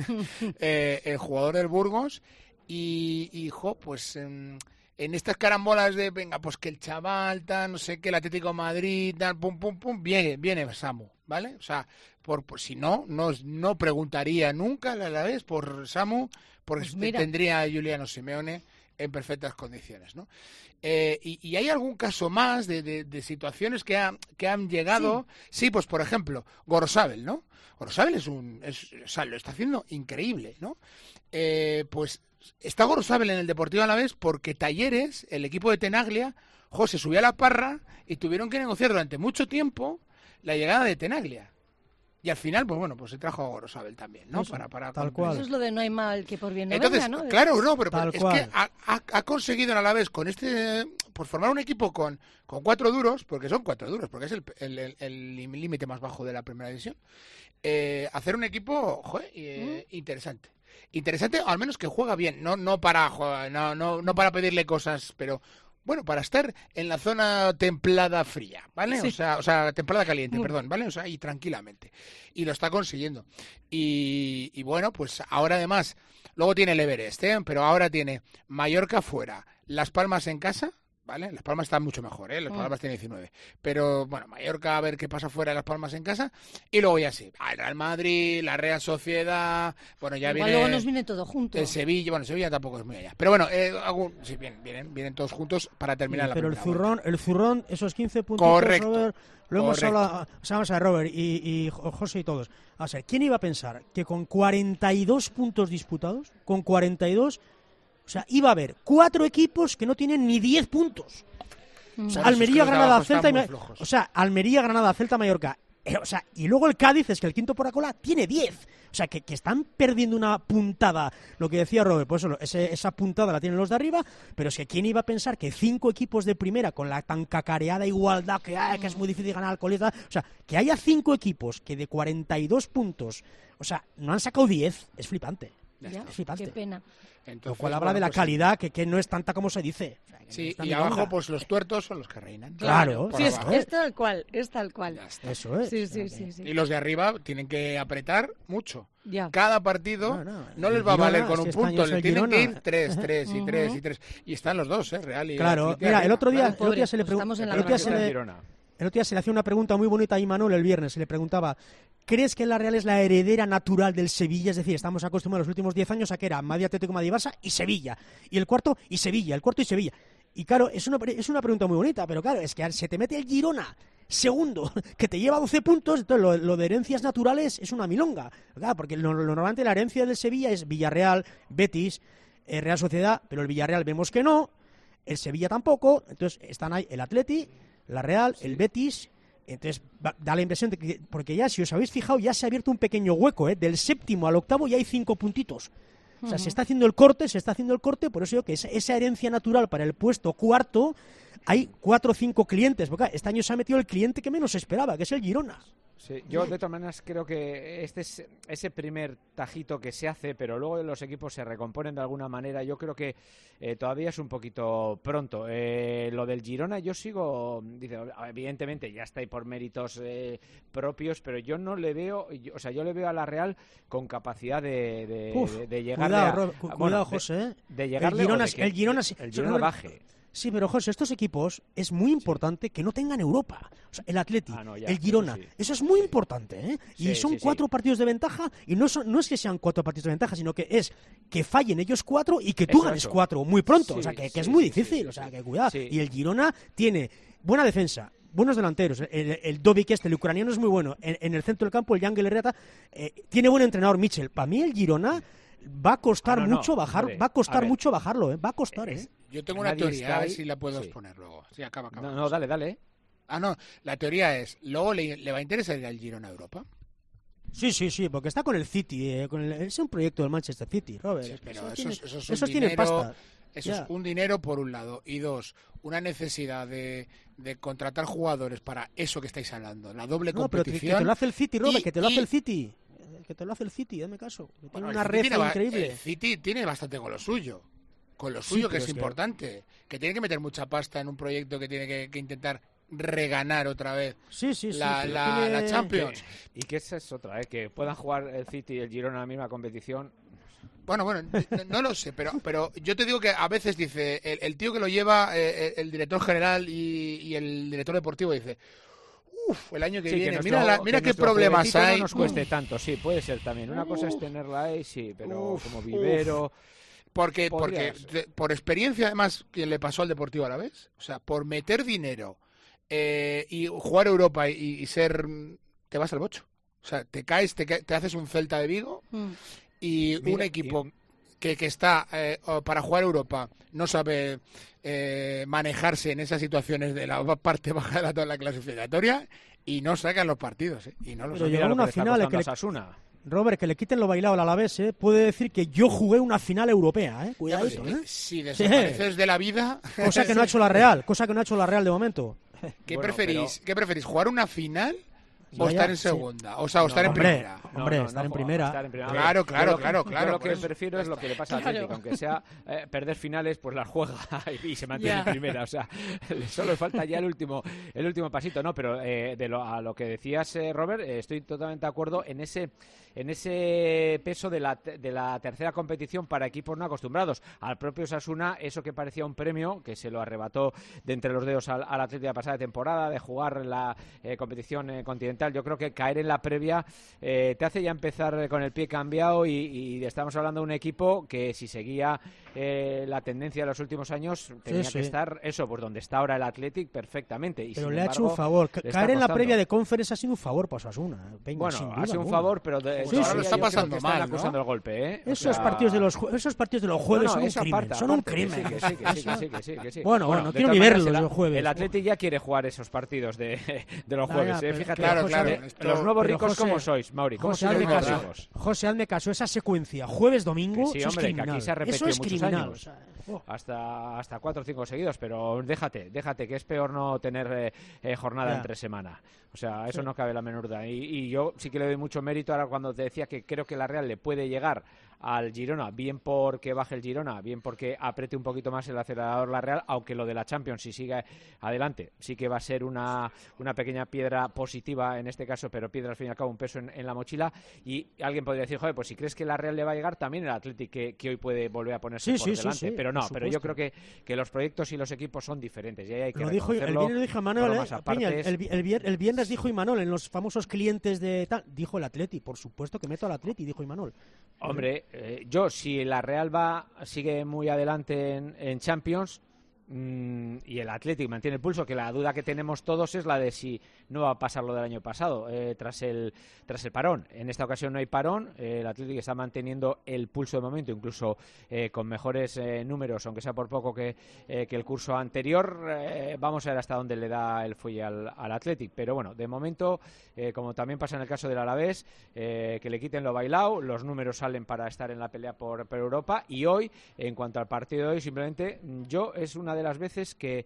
el jugador del Burgos y pues en estas carambolas de, venga, pues que el chaval, tal, no sé qué, el Atlético de Madrid, tal, pum, pum, pum, viene Samu, ¿vale? O sea, por si no preguntaría nunca a la vez por Samu, porque pues tendría a Giuliano Simeone en perfectas condiciones, ¿no? Y hay algún caso más de situaciones que han llegado. Sí, pues por ejemplo, Gorosabel, ¿no? Gorosabel o sea, lo está haciendo increíble, ¿no? Pues está Gorosabel en el Deportivo Alavés porque Talleres, el equipo de Tenaglia, se subió a la parra y tuvieron que negociar durante mucho tiempo la llegada de Tenaglia. Y al final, pues bueno, pues se trajo a Gorosabel también, ¿no? Eso, para tal cual. Eso es lo de no hay mal que por bien no Entonces, venga, ¿no? claro, no, pero Tal es cual. que ha conseguido en Alavés con pues formar un equipo con 4 duros, porque son 4 duros, porque es el límite más bajo de la primera división. Hacer un equipo, interesante. Interesante, al menos que juega bien, no para pedirle cosas, pero bueno, para estar en la zona templada fría, ¿vale? Sí. O sea, templada caliente, perdón, ¿vale? O sea, y tranquilamente. Y lo está consiguiendo. Y bueno, pues ahora además, luego tiene el Everest, pero ahora tiene Mallorca fuera, Las Palmas en casa, ¿vale? Las Palmas están mucho mejor, Las Palmas tiene 19. Pero bueno, Mallorca a ver qué pasa fuera de Las Palmas en casa. Y luego ya sí, el Real Madrid, la Real Sociedad, bueno, ya Igual viene... luego nos viene todo junto. El Sevilla, bueno, Sevilla tampoco es muy allá. Pero bueno, sí, vienen todos juntos para terminar la pero primera vuelta. el zurrón, esos 15 puntos, Correcto. Robert, lo hemos Correcto. hablado, o sea, vamos a ver, Robert y José y todos. A ver, ¿quién iba a pensar que con 42 puntos disputados, con 42, o sea, iba a haber 4 equipos que no tienen ni 10 puntos? O sea, Almería, Granada, Celta o sea, Almería, Granada, Celta, Mallorca. O sea, y luego el Cádiz, es que el quinto por la cola, tiene 10. O sea, que están perdiendo una puntada. Lo que decía Robert, pues esa puntada la tienen los de arriba, pero es que ¿quién iba a pensar que 5 equipos de primera, con la tan cacareada igualdad que es muy difícil ganar al colista, o sea, que haya 5 equipos que de 42 puntos, o sea, no han sacado 10, es flipante. Ya, Es flipante. qué pena. Entonces, Lo cual habla de la pues, calidad, que no es tanta como se dice. O sea, que no sí, es tan y milonga. abajo, pues los tuertos son los que reinan. Claro, Por Sí, abajo. es tal cual, es tal cual. Ya está. Eso es. Sí. Y los de arriba tienen que apretar mucho. Ya. Cada partido No, les va a el valer Girona, con si un este año punto, es le el tienen que Girona. ir 3 y 3 y 3. Y están los dos, Real y Claro, Atleti mira, el arriba. otro día Pobres, se le pues estamos en la el otro día Real. se le hacía una pregunta muy bonita a Imanol el viernes. Se le preguntaba, ¿crees que la Real es la heredera natural del Sevilla? Es decir, estamos acostumbrados los últimos 10 años a que era Madrid, Atlético, Madrid, Barça y Sevilla. Y el cuarto y Sevilla, el cuarto y Sevilla. Y claro, es una pregunta muy bonita, pero claro, es que se te mete el Girona segundo, que te lleva 12 puntos, entonces lo de herencias naturales es una milonga. Claro, porque lo normalmente la herencia del Sevilla es Villarreal, Betis, Real Sociedad, pero el Villarreal vemos que no, el Sevilla tampoco, entonces están ahí el Atleti, la Real, el Betis. Entonces da la impresión de que, porque ya si os habéis fijado, ya se ha abierto un pequeño hueco, del séptimo al octavo ya hay 5 puntitos. O sea, se está haciendo el corte, por eso digo que esa herencia natural para el puesto cuarto, hay 4 o 5 clientes, porque este año se ha metido el cliente que menos esperaba, que es el Girona. Sí, yo de todas maneras creo que este es ese primer tajito que se hace, pero luego los equipos se recomponen de alguna manera. Yo creo que todavía es un poquito pronto. Lo del Girona yo sigo, evidentemente ya está ahí por méritos propios, pero yo no le veo, yo le veo a la Real con capacidad de llegarle cuidado, José. De llegarle el Girona baje. Sí, pero José, estos equipos es muy importante que no tengan Europa. O sea, el Atleti, el Girona, eso es muy importante, Y son 4 partidos de ventaja, y no es que sean 4 partidos de ventaja, sino que es que fallen ellos 4 y que tú ganes 4 muy pronto. O sea, que es muy difícil, o sea, que cuidado. Sí. Y el Girona tiene buena defensa, buenos delanteros. El Dovic el ucraniano es muy bueno. En el centro del campo, el Yangel Herrera tiene buen entrenador, Michel. Para mí el Girona va a costar mucho bajarlo, va a costar, Yo tengo una teoría, a ver si la puedo exponer luego. Sí, acaba. No, dale. No, la teoría es, luego le va a interesar ir al Girona a Europa. Sí, porque está con el City, es un proyecto del Manchester City, Robert. Sí, pero esos tienen pasta. Eso es un dinero por un lado, y dos, una necesidad de contratar jugadores para eso que estáis hablando, la doble competición. Pero que te lo hace el City, Robert, que te lo hace el City. Que te lo hace el City, dame caso. Que tiene una red increíble. El City tiene bastante con lo suyo. Con lo suyo, que es importante. Que tiene que meter mucha pasta en un proyecto que tiene que intentar reganar otra vez sí, la Champions. Y que esa es otra, que puedan jugar el City y el Girona en la misma competición. Bueno, no lo sé, pero yo te digo que a veces dice, el tío que lo lleva, el director general y el director deportivo dice, el año que viene, mira qué problemas hay. No nos cueste tanto, sí, puede ser también. Una cosa es tenerla ahí, sí, pero como vivero... Porque por experiencia, además, quien le pasó al Deportivo Alavés, o sea, por meter dinero y jugar Europa y ser... te vas al bocho. O sea, te caes, te haces un Celta de Vigo y un equipo que está para jugar Europa no sabe manejarse en esas situaciones de la parte baja de la tabla clasificatoria y no sacan los partidos. Y no los llegó una final Robert, que le quiten lo bailado al Alavés, puede decir que yo jugué una final europea, cuidadito, Si desapareces de la vida... Cosa que no ha hecho la Real, de momento. ¿Qué preferís? ¿Jugar una final o estar en segunda? O sea, o estar en primera. Estar en primera. Claro. Yo lo que prefiero es lo que le pasa al Atlético, aunque sea perder finales, pues las juega y se mantiene en primera. O sea, solo falta ya el último pasito, ¿no? Pero a lo que decías, Robert, estoy totalmente de acuerdo en ese peso de la tercera competición para equipos no acostumbrados. Al propio Osasuna, eso que parecía un premio, que se lo arrebató de entre los dedos al Atlético la pasada temporada, de jugar la competición continental. Yo creo que caer en la previa te hace ya empezar con el pie cambiado y estamos hablando de un equipo que si seguía la tendencia de los últimos años tenía que estar pues donde está ahora el Athletic perfectamente. Y pero le ha hecho un favor. Caer en la previa de Conference ha sido un favor para Osasuna. Ha sido un favor, pero ahora lo está pasando mal, están acusando el golpe. Esos partidos de los jueves son un crimen. Sí. Bueno, no quiero ni verlos los jueves. El Athletic ya quiere jugar esos partidos de los jueves. Fíjate, claro. Los nuevos ricos, ¿cómo sois, Mauri? José, hazme caso, esa secuencia, jueves-domingo, sí, hombre, que aquí se ha repetido muchos años. O sea, hasta 4 o 5 seguidos, pero déjate, que es peor no tener jornada entre semana. O sea, eso no cabe la menor duda. Y yo sí que le doy mucho mérito ahora cuando te decía que creo que la Real le puede llegar al Girona, bien porque baje el Girona, bien porque apriete un poquito más el acelerador la Real, aunque lo de la Champions, si sigue adelante, sí que va a ser una pequeña piedra positiva en este caso, pero piedra al fin y al cabo, un peso en la mochila. Y alguien podría decir, joder, pues si crees que la Real le va a llegar, también el Athletic que hoy puede volver a ponerse por delante. Pero no, pero yo creo que los proyectos y los equipos son diferentes y ahí hay que reconocerlo. El viernes dijo Manuel, Peña, el viernes dijo Imanol en los famosos clientes de tal, dijo el Athletic, por supuesto que meto al Athletic, dijo Imanol. Hombre, yo si la Real sigue muy adelante en Champions y el Athletic mantiene el pulso, que la duda que tenemos todos es la de si no va a pasar lo del año pasado tras el parón. En esta ocasión no hay parón, el Athletic está manteniendo el pulso de momento, incluso con mejores números, aunque sea por poco que el curso anterior. Vamos a ver hasta dónde le da el fuelle al Athletic, pero bueno, de momento, como también pasa en el caso del Alavés, que le quiten lo bailado, los números salen para estar en la pelea por Europa. Y hoy, en cuanto al partido de hoy, simplemente yo es una de las veces que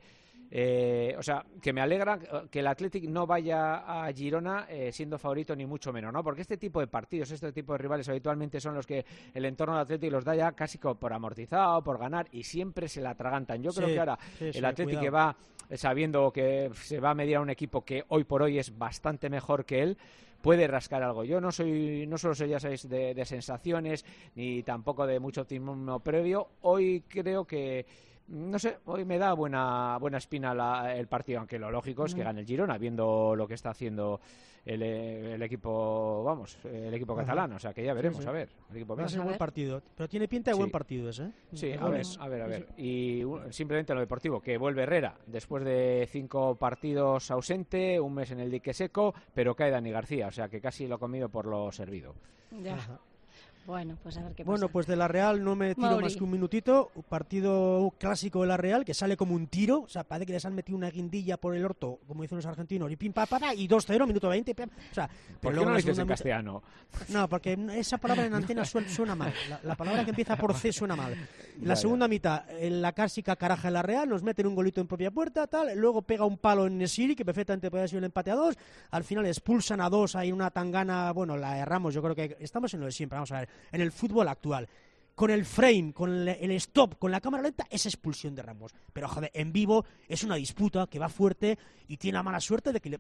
me alegra que el Athletic no vaya a Girona siendo favorito ni mucho menos, ¿no? Porque este tipo de partidos, este tipo de rivales habitualmente son los que el entorno del Athletic los da ya casi por amortizado, por ganar, y siempre se la atragantan. Yo creo que ahora el Athletic que va sabiendo que se va a medir a un equipo que hoy por hoy es bastante mejor que él, puede rascar algo. Yo no solo soy, ya sabéis, de sensaciones ni tampoco de mucho optimismo previo. Hoy creo que no sé, hoy me da buena espina el partido, aunque lo lógico es que gane el Girona, viendo lo que está haciendo el equipo, el equipo catalán. O sea, que ya veremos, a ver. El equipo va a ser un buen partido, pero tiene pinta de buen partido ese. Sí, a ver. Y simplemente lo deportivo, que vuelve Herrera, después de 5 partidos ausente, un mes en el dique seco, pero cae Dani García, o sea, que casi lo ha comido por lo servido. Ya. Bueno, pues a ver qué pasa. Bueno, pues de la Real no me tiro más que un minutito. Un partido clásico de la Real que sale como un tiro. O sea, parece que les han metido una guindilla por el orto, como dicen los argentinos, y pim, pa, y 2-0, minuto 20. O sea, ¿por qué no lo dices en castellano? No, porque esa palabra en antena suena mal. La palabra que empieza por C suena mal. La segunda mitad, la clásica caraja de la Real, nos meten un golito en propia puerta, tal. Luego pega un palo en Nesiri, que perfectamente puede haber sido el empate a 2. Al final expulsan a 2, hay una tangana. Bueno, la erramos, yo creo que estamos en lo de siempre. Vamos a ver. En el fútbol actual, con el frame, con el stop, con la cámara lenta, es expulsión de Ramos. Pero, joder, en vivo es una disputa que va fuerte y tiene la mala suerte de que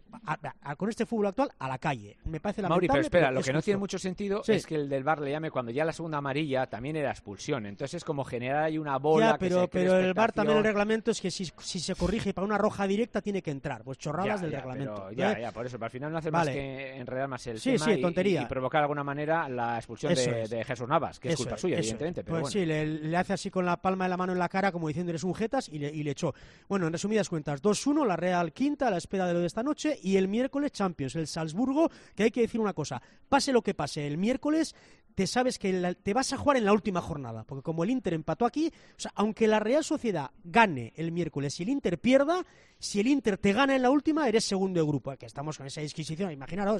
con este fútbol actual a la calle. Me parece lamentable. Mauri, pero espera, lo que no justo. tiene mucho sentido es que el del VAR le llame cuando ya la segunda amarilla también era expulsión. Entonces es como generar ahí una bola. Ya, pero el VAR también, el reglamento es que si se corrige para una roja directa tiene que entrar. Pues chorradas del reglamento. Ya, por eso. Pero al final no hace más que enredar más el tema tontería. Y provocar de alguna manera la expulsión de Jesús Navas, que es culpa suya, evidentemente. Pero pues bueno. Sí, le hace así con la palma de la mano en la cara, como diciendo eres un jetas, y le echó. Bueno, en resumidas cuentas, 2-1, la Real quinta a la espera de lo de esta noche, y el miércoles Champions, el Salzburgo, que hay que decir una cosa, pase lo que pase, el miércoles te sabes que te vas a jugar en la última jornada, porque como el Inter empató aquí, o sea, aunque la Real Sociedad gane el miércoles y el Inter pierda, si el Inter te gana en la última, eres segundo de grupo, que estamos con esa exquisición, imaginaros,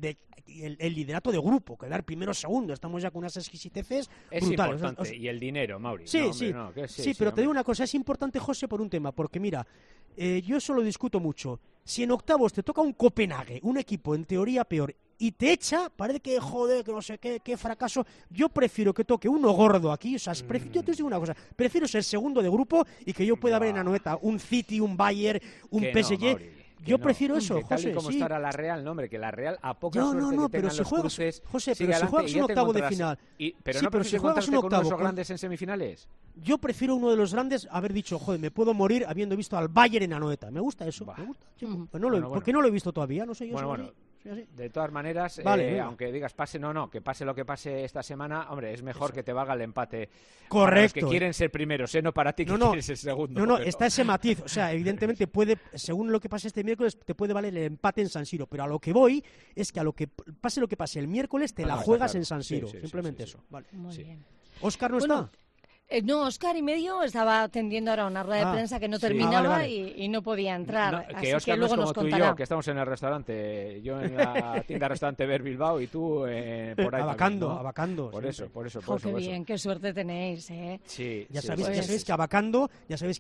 el liderato de grupo, quedar primero o segundo, estamos ya con unas exquisiteces brutales. Es importante, y el dinero, Mauri. Sí, pero te digo una cosa, es importante, José, por un tema, porque mira, yo eso lo discuto mucho. Si en octavos te toca un Copenhague, un equipo en teoría peor, y te echa, parece que joder, que no sé qué fracaso. Yo prefiero que toque uno gordo aquí, o sea, yo te digo una cosa, prefiero ser segundo de grupo y que yo pueda ver en Anoeta un City, un Bayern, un PSG. Yo prefiero eso, José. Tal y como estará la Real, no, hombre, que la Real a poca suerte que tengan los cruces, José, pero si juegas un octavo de final. Pero si juegas un octavo con unos grandes en semifinales. Yo prefiero uno de los grandes haber dicho, joder, me puedo morir habiendo visto al Bayern en Anoeta. Me gusta eso, me gusta. Sí, porque no lo he visto todavía, no sé yo. Bueno. De todas maneras, aunque digas pase, que pase lo que pase esta semana, hombre, es mejor que te valga el empate. Correcto. Para los que quieren ser primeros, no para ti que quieres ser segundo. Está ese matiz. O sea, evidentemente según lo que pase este miércoles, te puede valer el empate en San Siro. Pero a lo que voy es que a lo que pase el miércoles, te la juegas en San Siro. Simplemente eso. Vale. Muy bien. ¿Óscar no está? No, Óscar y medio estaba atendiendo ahora una rueda de prensa que no terminaba vale. Y no podía entrar. Que Óscar no es como tú y yo, que estamos en el restaurante. Yo en la tienda restaurante Ver Bilbao y tú por ahí. Abacando. Por eso. Qué bien, qué suerte tenéis, ¿eh? Sí. Ya sabéis que Abacando,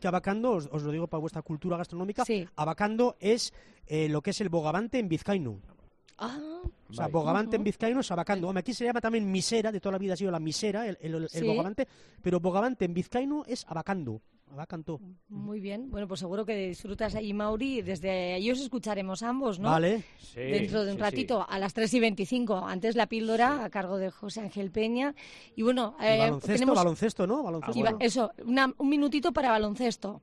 os lo digo para vuestra cultura gastronómica, Abacando es lo que es el bogavante en vizcaíno. O sea, bogavante en vizcaíno es abacando. Aquí se llama también misera, de toda la vida ha sido la misera, el bogavante, pero bogavante en vizcaíno es abacando. Abacanto. Muy bien, bueno, pues seguro que disfrutas ahí, Mauri. Desde ahí os escucharemos ambos, ¿no? Vale. Dentro de un ratito, a las 3:25. Antes la píldora a cargo de José Ángel Peña. Y bueno, baloncesto, ¿no? Eso, un minutito para baloncesto.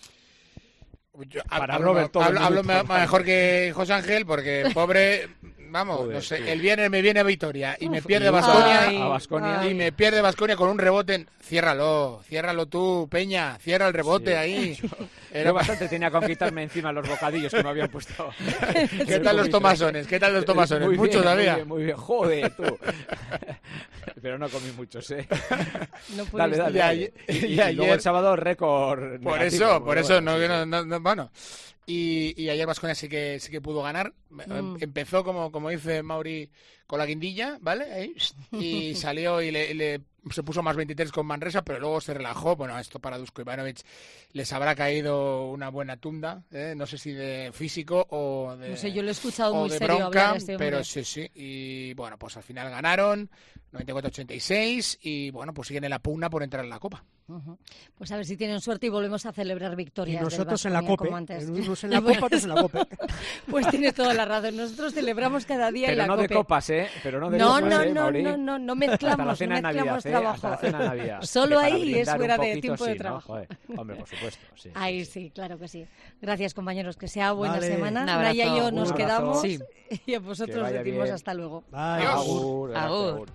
Hablo mejor que José Ángel porque pobre, vamos, no sé, el viernes me viene Vitoria y me pierde Baskonia y me pierde Baskonia con un rebote. Ciérralo tú, Peña, cierra el rebote ahí. Yo bastante tenía con quitarme encima los bocadillos que me habían puesto. ¿Qué tal los tomasones? Muchos todavía. Muy bien, joder, tú. Pero no comí muchos, No dale. Y luego el sábado récord. Por eso, bueno. Y ayer Baskonia sí que pudo ganar. Empezó, como dice Mauri, con la guindilla, ¿vale? Ahí. Y salió y se puso más 23 con Manresa, pero luego se relajó. Bueno, esto para Dusko Ivanovic les habrá caído una buena tunda, no sé si de físico o de... No sé, yo lo he escuchado muy de serio bronca, hablar este hombre. pero sí. Y bueno, pues al final ganaron 94-86 y bueno, pues siguen en la pugna por entrar en la Copa. Pues a ver si tienen suerte y volvemos a celebrar victorias. Y nosotros en la Copa. Unos en la Copa, otros en la Copa. Pues tienes toda la razón. Nosotros celebramos cada día en la Copa. Pero no de copas, Pero no de copas, no mezclamos, hasta la cena de Navidad, trabajo. Hasta la cena de Navidad. Solo ahí es fuera de tiempo de trabajo. Joder. Hombre, por supuesto. Sí, ahí sí, claro que sí. Gracias, compañeros. Que sea buena semana. Naya y yo nos quedamos y a vosotros decimos bien. hasta luego. Bye. Agur.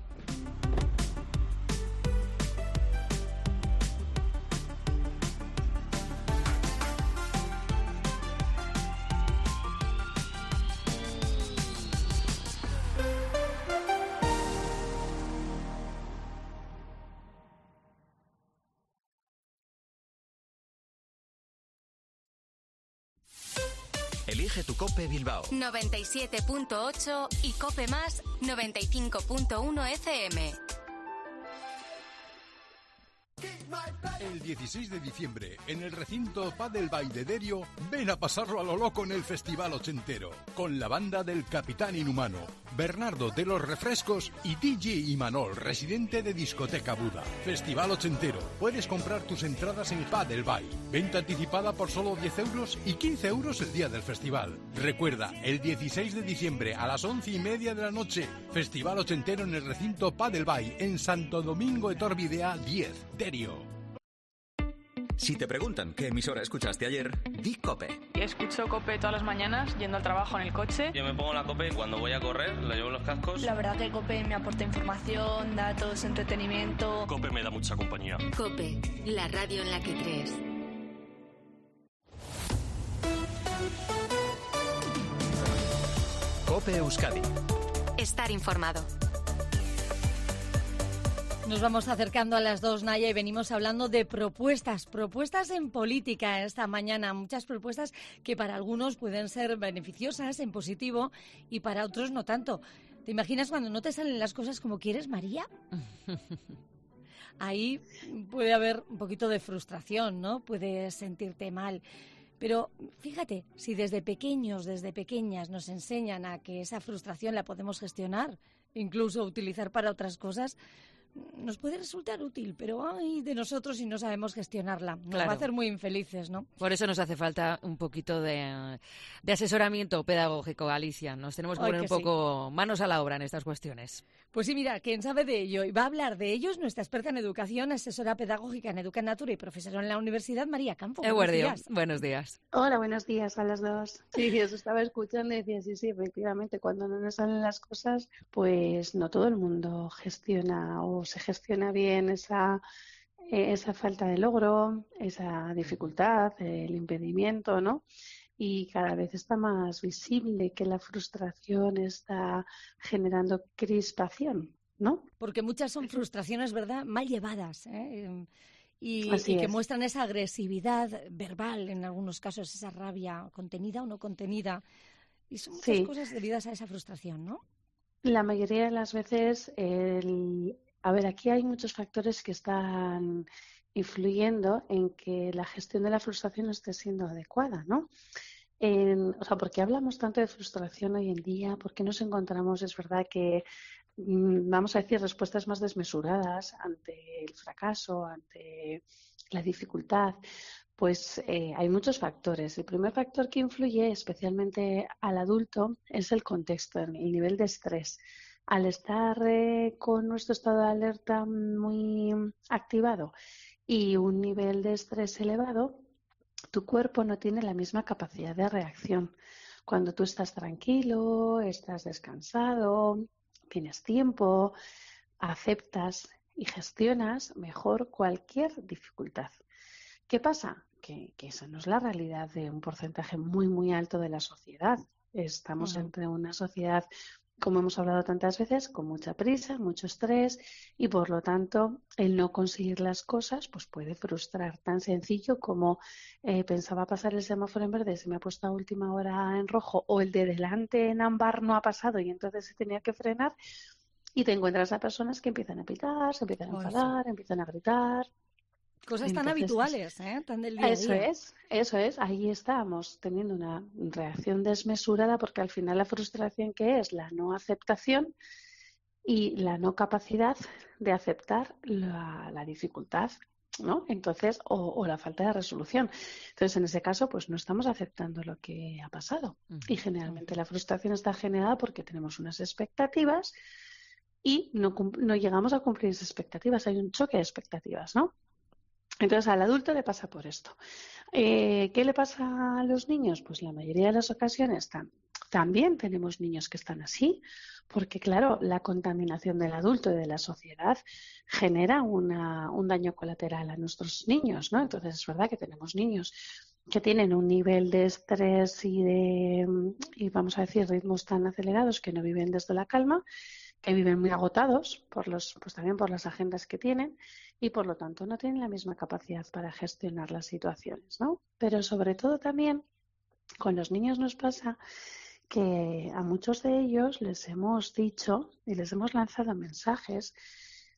Elige tu Cope Bilbao. 97.8 y Cope Más 95.1 FM. El 16 de diciembre, en el recinto Padel Bay de Derio, ven a pasarlo a lo loco en el Festival Ochentero, con la banda del Capitán Inhumano, Bernardo de los Refrescos y DJ Imanol, residente de Discoteca Buda. Festival Ochentero. Puedes comprar tus entradas en Padel Bay. Venta anticipada por solo 10 euros y 15 euros el día del festival. Recuerda, el 16 de diciembre a las 11:30 de la noche, Festival Ochentero en el recinto Padel Bay, en Santo Domingo Etorbidea 10, Derio. Si te preguntan qué emisora escuchaste ayer, di COPE. Escucho COPE todas las mañanas, yendo al trabajo en el coche. Yo me pongo la COPE cuando voy a correr, la llevo en los cascos. La verdad que COPE me aporta información, datos, entretenimiento. COPE me da mucha compañía. COPE, la radio en la que crees. COPE Euskadi. Estar informado. Nos vamos acercando a las 2, Naya, y venimos hablando de propuestas en política esta mañana. Muchas propuestas que para algunos pueden ser beneficiosas, en positivo, y para otros no tanto. ¿Te imaginas cuando no te salen las cosas como quieres, María? Ahí puede haber un poquito de frustración, ¿no? Puedes sentirte mal. Pero fíjate, si desde pequeños, desde pequeñas nos enseñan a que esa frustración la podemos gestionar, incluso utilizar para otras cosas, nos puede resultar útil, pero ay de nosotros si no sabemos gestionarla. Nos va a hacer muy infelices, ¿no? Por eso nos hace falta un poquito de asesoramiento pedagógico, Alicia. Nos tenemos que poner un poco manos a la obra en estas cuestiones. Pues sí, mira, quien sabe de ello y va a hablar de ellos, nuestra experta en educación, asesora pedagógica en Educa Natura y profesora en la Universidad, María Campo. Buenos días. Hola, buenos días a las dos. Sí, os estaba escuchando y decía, sí, efectivamente, cuando no nos salen las cosas, pues no todo el mundo gestiona o se gestiona bien esa falta de logro, esa dificultad, el impedimento, ¿no? Y cada vez está más visible que la frustración está generando crispación, ¿no? Porque muchas son frustraciones, ¿verdad?, mal llevadas, y que muestran esa agresividad verbal, en algunos casos, esa rabia contenida o no contenida. Y son muchas cosas debidas a esa frustración, ¿no? La mayoría de las veces, a ver, aquí hay muchos factores que están influyendo en que la gestión de la frustración esté siendo adecuada, ¿no? ¿Por qué hablamos tanto de frustración hoy en día? ¿Por qué nos encontramos, es verdad, que vamos a decir, respuestas más desmesuradas ante el fracaso, ante la dificultad? Pues hay muchos factores. El primer factor que influye especialmente al adulto es el contexto, el nivel de estrés. Al estar con nuestro estado de alerta muy activado y un nivel de estrés elevado, tu cuerpo no tiene la misma capacidad de reacción. Cuando tú estás tranquilo, estás descansado, tienes tiempo, aceptas y gestionas mejor cualquier dificultad. ¿Qué pasa? Que esa no es la realidad de un porcentaje muy, muy alto de la sociedad. Estamos entre una sociedad, como hemos hablado tantas veces, con mucha prisa, mucho estrés y por lo tanto el no conseguir las cosas pues puede frustrar. Tan sencillo como pensaba pasar el semáforo en verde, se me ha puesto a última hora en rojo, o el de delante en ámbar no ha pasado y entonces se tenía que frenar, y te encuentras a personas que empiezan a pitar, se empiezan a enfadar, empiezan a gritar. Cosas tan habituales, tan del día a día. Eso es. Ahí estamos teniendo una reacción desmesurada porque al final la frustración que es la no aceptación y la no capacidad de aceptar la dificultad, ¿no? Entonces, o la falta de resolución. Entonces, en ese caso, pues no estamos aceptando lo que ha pasado. Y generalmente la frustración está generada porque tenemos unas expectativas y no llegamos a cumplir esas expectativas. Hay un choque de expectativas, ¿no? Entonces, al adulto le pasa por esto. ¿Qué le pasa a los niños? Pues la mayoría de las ocasiones también tenemos niños que están así, porque, claro, la contaminación del adulto y de la sociedad genera un daño colateral a nuestros niños, ¿no? Entonces, es verdad que tenemos niños que tienen un nivel de estrés y vamos a decir, ritmos tan acelerados que no viven desde la calma, que viven muy agotados pues también por las agendas que tienen y por lo tanto no tienen la misma capacidad para gestionar las situaciones, ¿no? Pero sobre todo también con los niños nos pasa que a muchos de ellos les hemos dicho y les hemos lanzado mensajes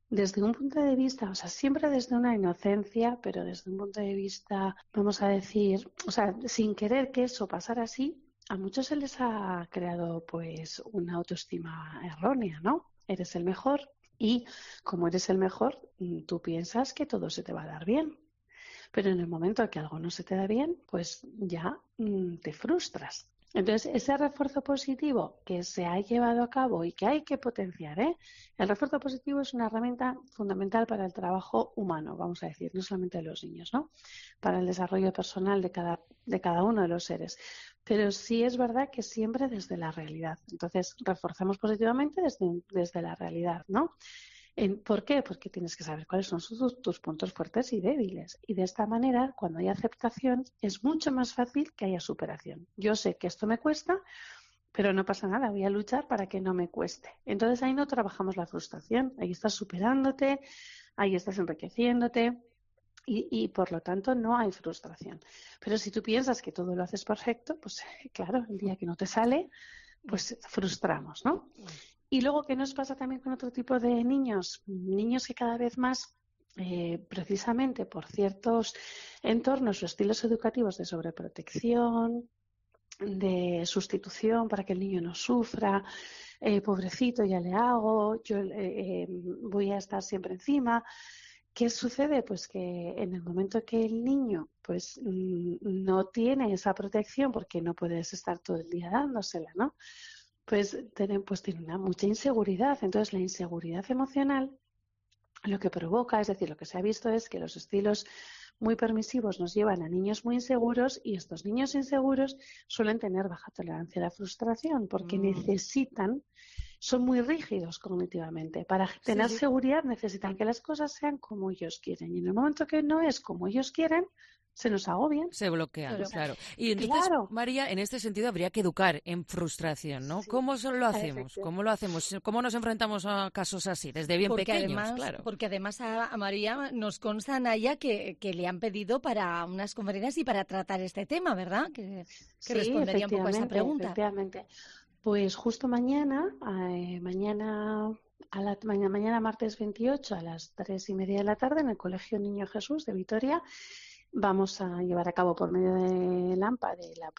desde un punto de vista, o sea, siempre desde una inocencia, pero desde un punto de vista, vamos a decir, o sea, sin querer que eso pasara así, a muchos se les ha creado pues una autoestima errónea, ¿no? Eres el mejor y como eres el mejor, tú piensas que todo se te va a dar bien. Pero en el momento en que algo no se te da bien, pues ya te frustras. Entonces, ese refuerzo positivo que se ha llevado a cabo y que hay que potenciar, el refuerzo positivo es una herramienta fundamental para el trabajo humano, vamos a decir, no solamente de los niños, ¿no? Para el desarrollo personal de cada uno de los seres. Pero sí es verdad que siempre desde la realidad. Entonces, reforzamos positivamente desde la realidad, ¿no? ¿Por qué? Porque tienes que saber cuáles son tus puntos fuertes y débiles. Y de esta manera, cuando hay aceptación, es mucho más fácil que haya superación. Yo sé que esto me cuesta, pero no pasa nada, voy a luchar para que no me cueste. Entonces ahí no trabajamos la frustración, ahí estás superándote, ahí estás enriqueciéndote y por lo tanto no hay frustración. Pero si tú piensas que todo lo haces perfecto, pues claro, el día que no te sale, pues frustramos, ¿no? Y luego, ¿qué nos pasa también con otro tipo de niños? Niños que cada vez más, precisamente por ciertos entornos o estilos educativos de sobreprotección, de sustitución para que el niño no sufra, pobrecito, ya le hago, yo voy a estar siempre encima. ¿Qué sucede? Pues que en el momento que el niño pues no tiene esa protección porque no puedes estar todo el día dándosela, ¿no? Pues tiene mucha inseguridad. Entonces, la inseguridad emocional lo que provoca, es decir, lo que se ha visto es que los estilos muy permisivos nos llevan a niños muy inseguros y estos niños inseguros suelen tener baja tolerancia a la frustración porque son muy rígidos cognitivamente. Para tener seguridad necesitan que las cosas sean como ellos quieren y en el momento que no es como ellos quieren, se nos agobian. Se bloquean, claro. Y entonces, María, en este sentido habría que educar en frustración, ¿no? Sí. ¿Cómo lo hacemos? ¿Cómo lo hacemos? ¿Cómo nos enfrentamos a casos así? Desde bien pequeños, claro. Porque además a María nos consta, Naya, que le han pedido para unas conferencias y para tratar este tema, ¿verdad? Que respondería un poco a esa pregunta. Efectivamente. Pues justo mañana martes 28 a las 3:30 de la tarde en el Colegio Niño Jesús de Vitoria vamos a llevar a cabo por medio del AMPA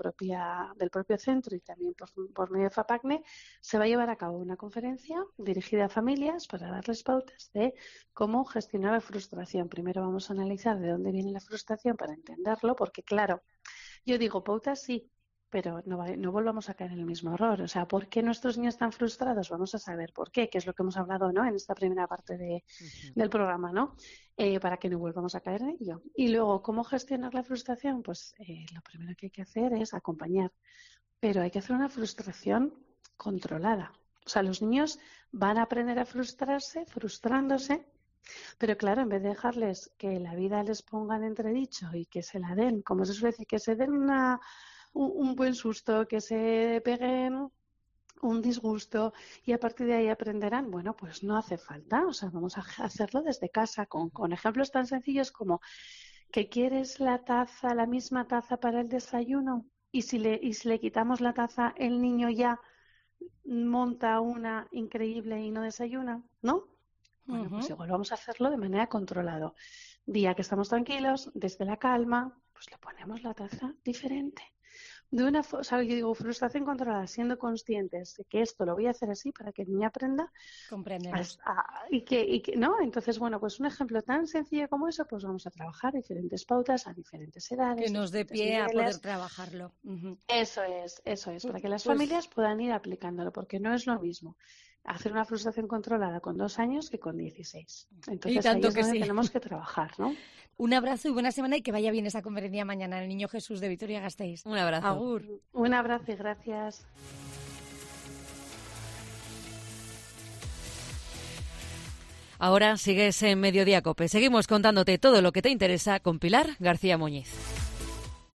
del propio centro y también por medio de FAPACNE, se va a llevar a cabo una conferencia dirigida a familias para darles pautas de cómo gestionar la frustración. Primero vamos a analizar de dónde viene la frustración para entenderlo, porque claro, yo digo pautas sí, pero no volvamos a caer en el mismo error. O sea, ¿por qué nuestros niños están frustrados? Vamos a saber por qué, que es lo que hemos hablado, ¿no? En esta primera parte del programa, ¿no? Para que no volvamos a caer en ello. Y luego, ¿cómo gestionar la frustración? Pues lo primero que hay que hacer es acompañar. Pero hay que hacer una frustración controlada. O sea, los niños van a aprender a frustrarse, frustrándose, pero claro, en vez de dejarles que la vida les ponga en entredicho y que se la den, como se suele decir, que se den un buen susto, que se peguen un disgusto y a partir de ahí aprenderán, bueno, pues no hace falta, o sea, vamos a hacerlo desde casa con ejemplos tan sencillos como que quieres la misma taza para el desayuno y si le quitamos la taza el niño ya monta una increíble y no desayuna, ¿no? Bueno, pues igual vamos a hacerlo de manera controlada. Día que estamos tranquilos, desde la calma, pues le ponemos la taza diferente. O sea, yo digo, frustración controlada, siendo conscientes de que esto lo voy a hacer así para que el niño aprenda. Comprendemos. Y que, ¿no? Entonces, bueno, pues un ejemplo tan sencillo como eso, pues vamos a trabajar diferentes pautas a diferentes edades. Que nos dé pie a poder trabajarlo. Eso es, para que las familias puedan ir aplicándolo, porque no es lo mismo hacer una frustración controlada con 2 años que con 16. Entonces, ahí es donde tenemos que trabajar, ¿no? Un abrazo y buena semana y que vaya bien esa conferencia mañana en el Niño Jesús de Vitoria-Gasteiz. Un abrazo. Agur. Un abrazo y gracias. Ahora sigues en Mediodía COPE. Seguimos contándote todo lo que te interesa con Pilar García Muñiz.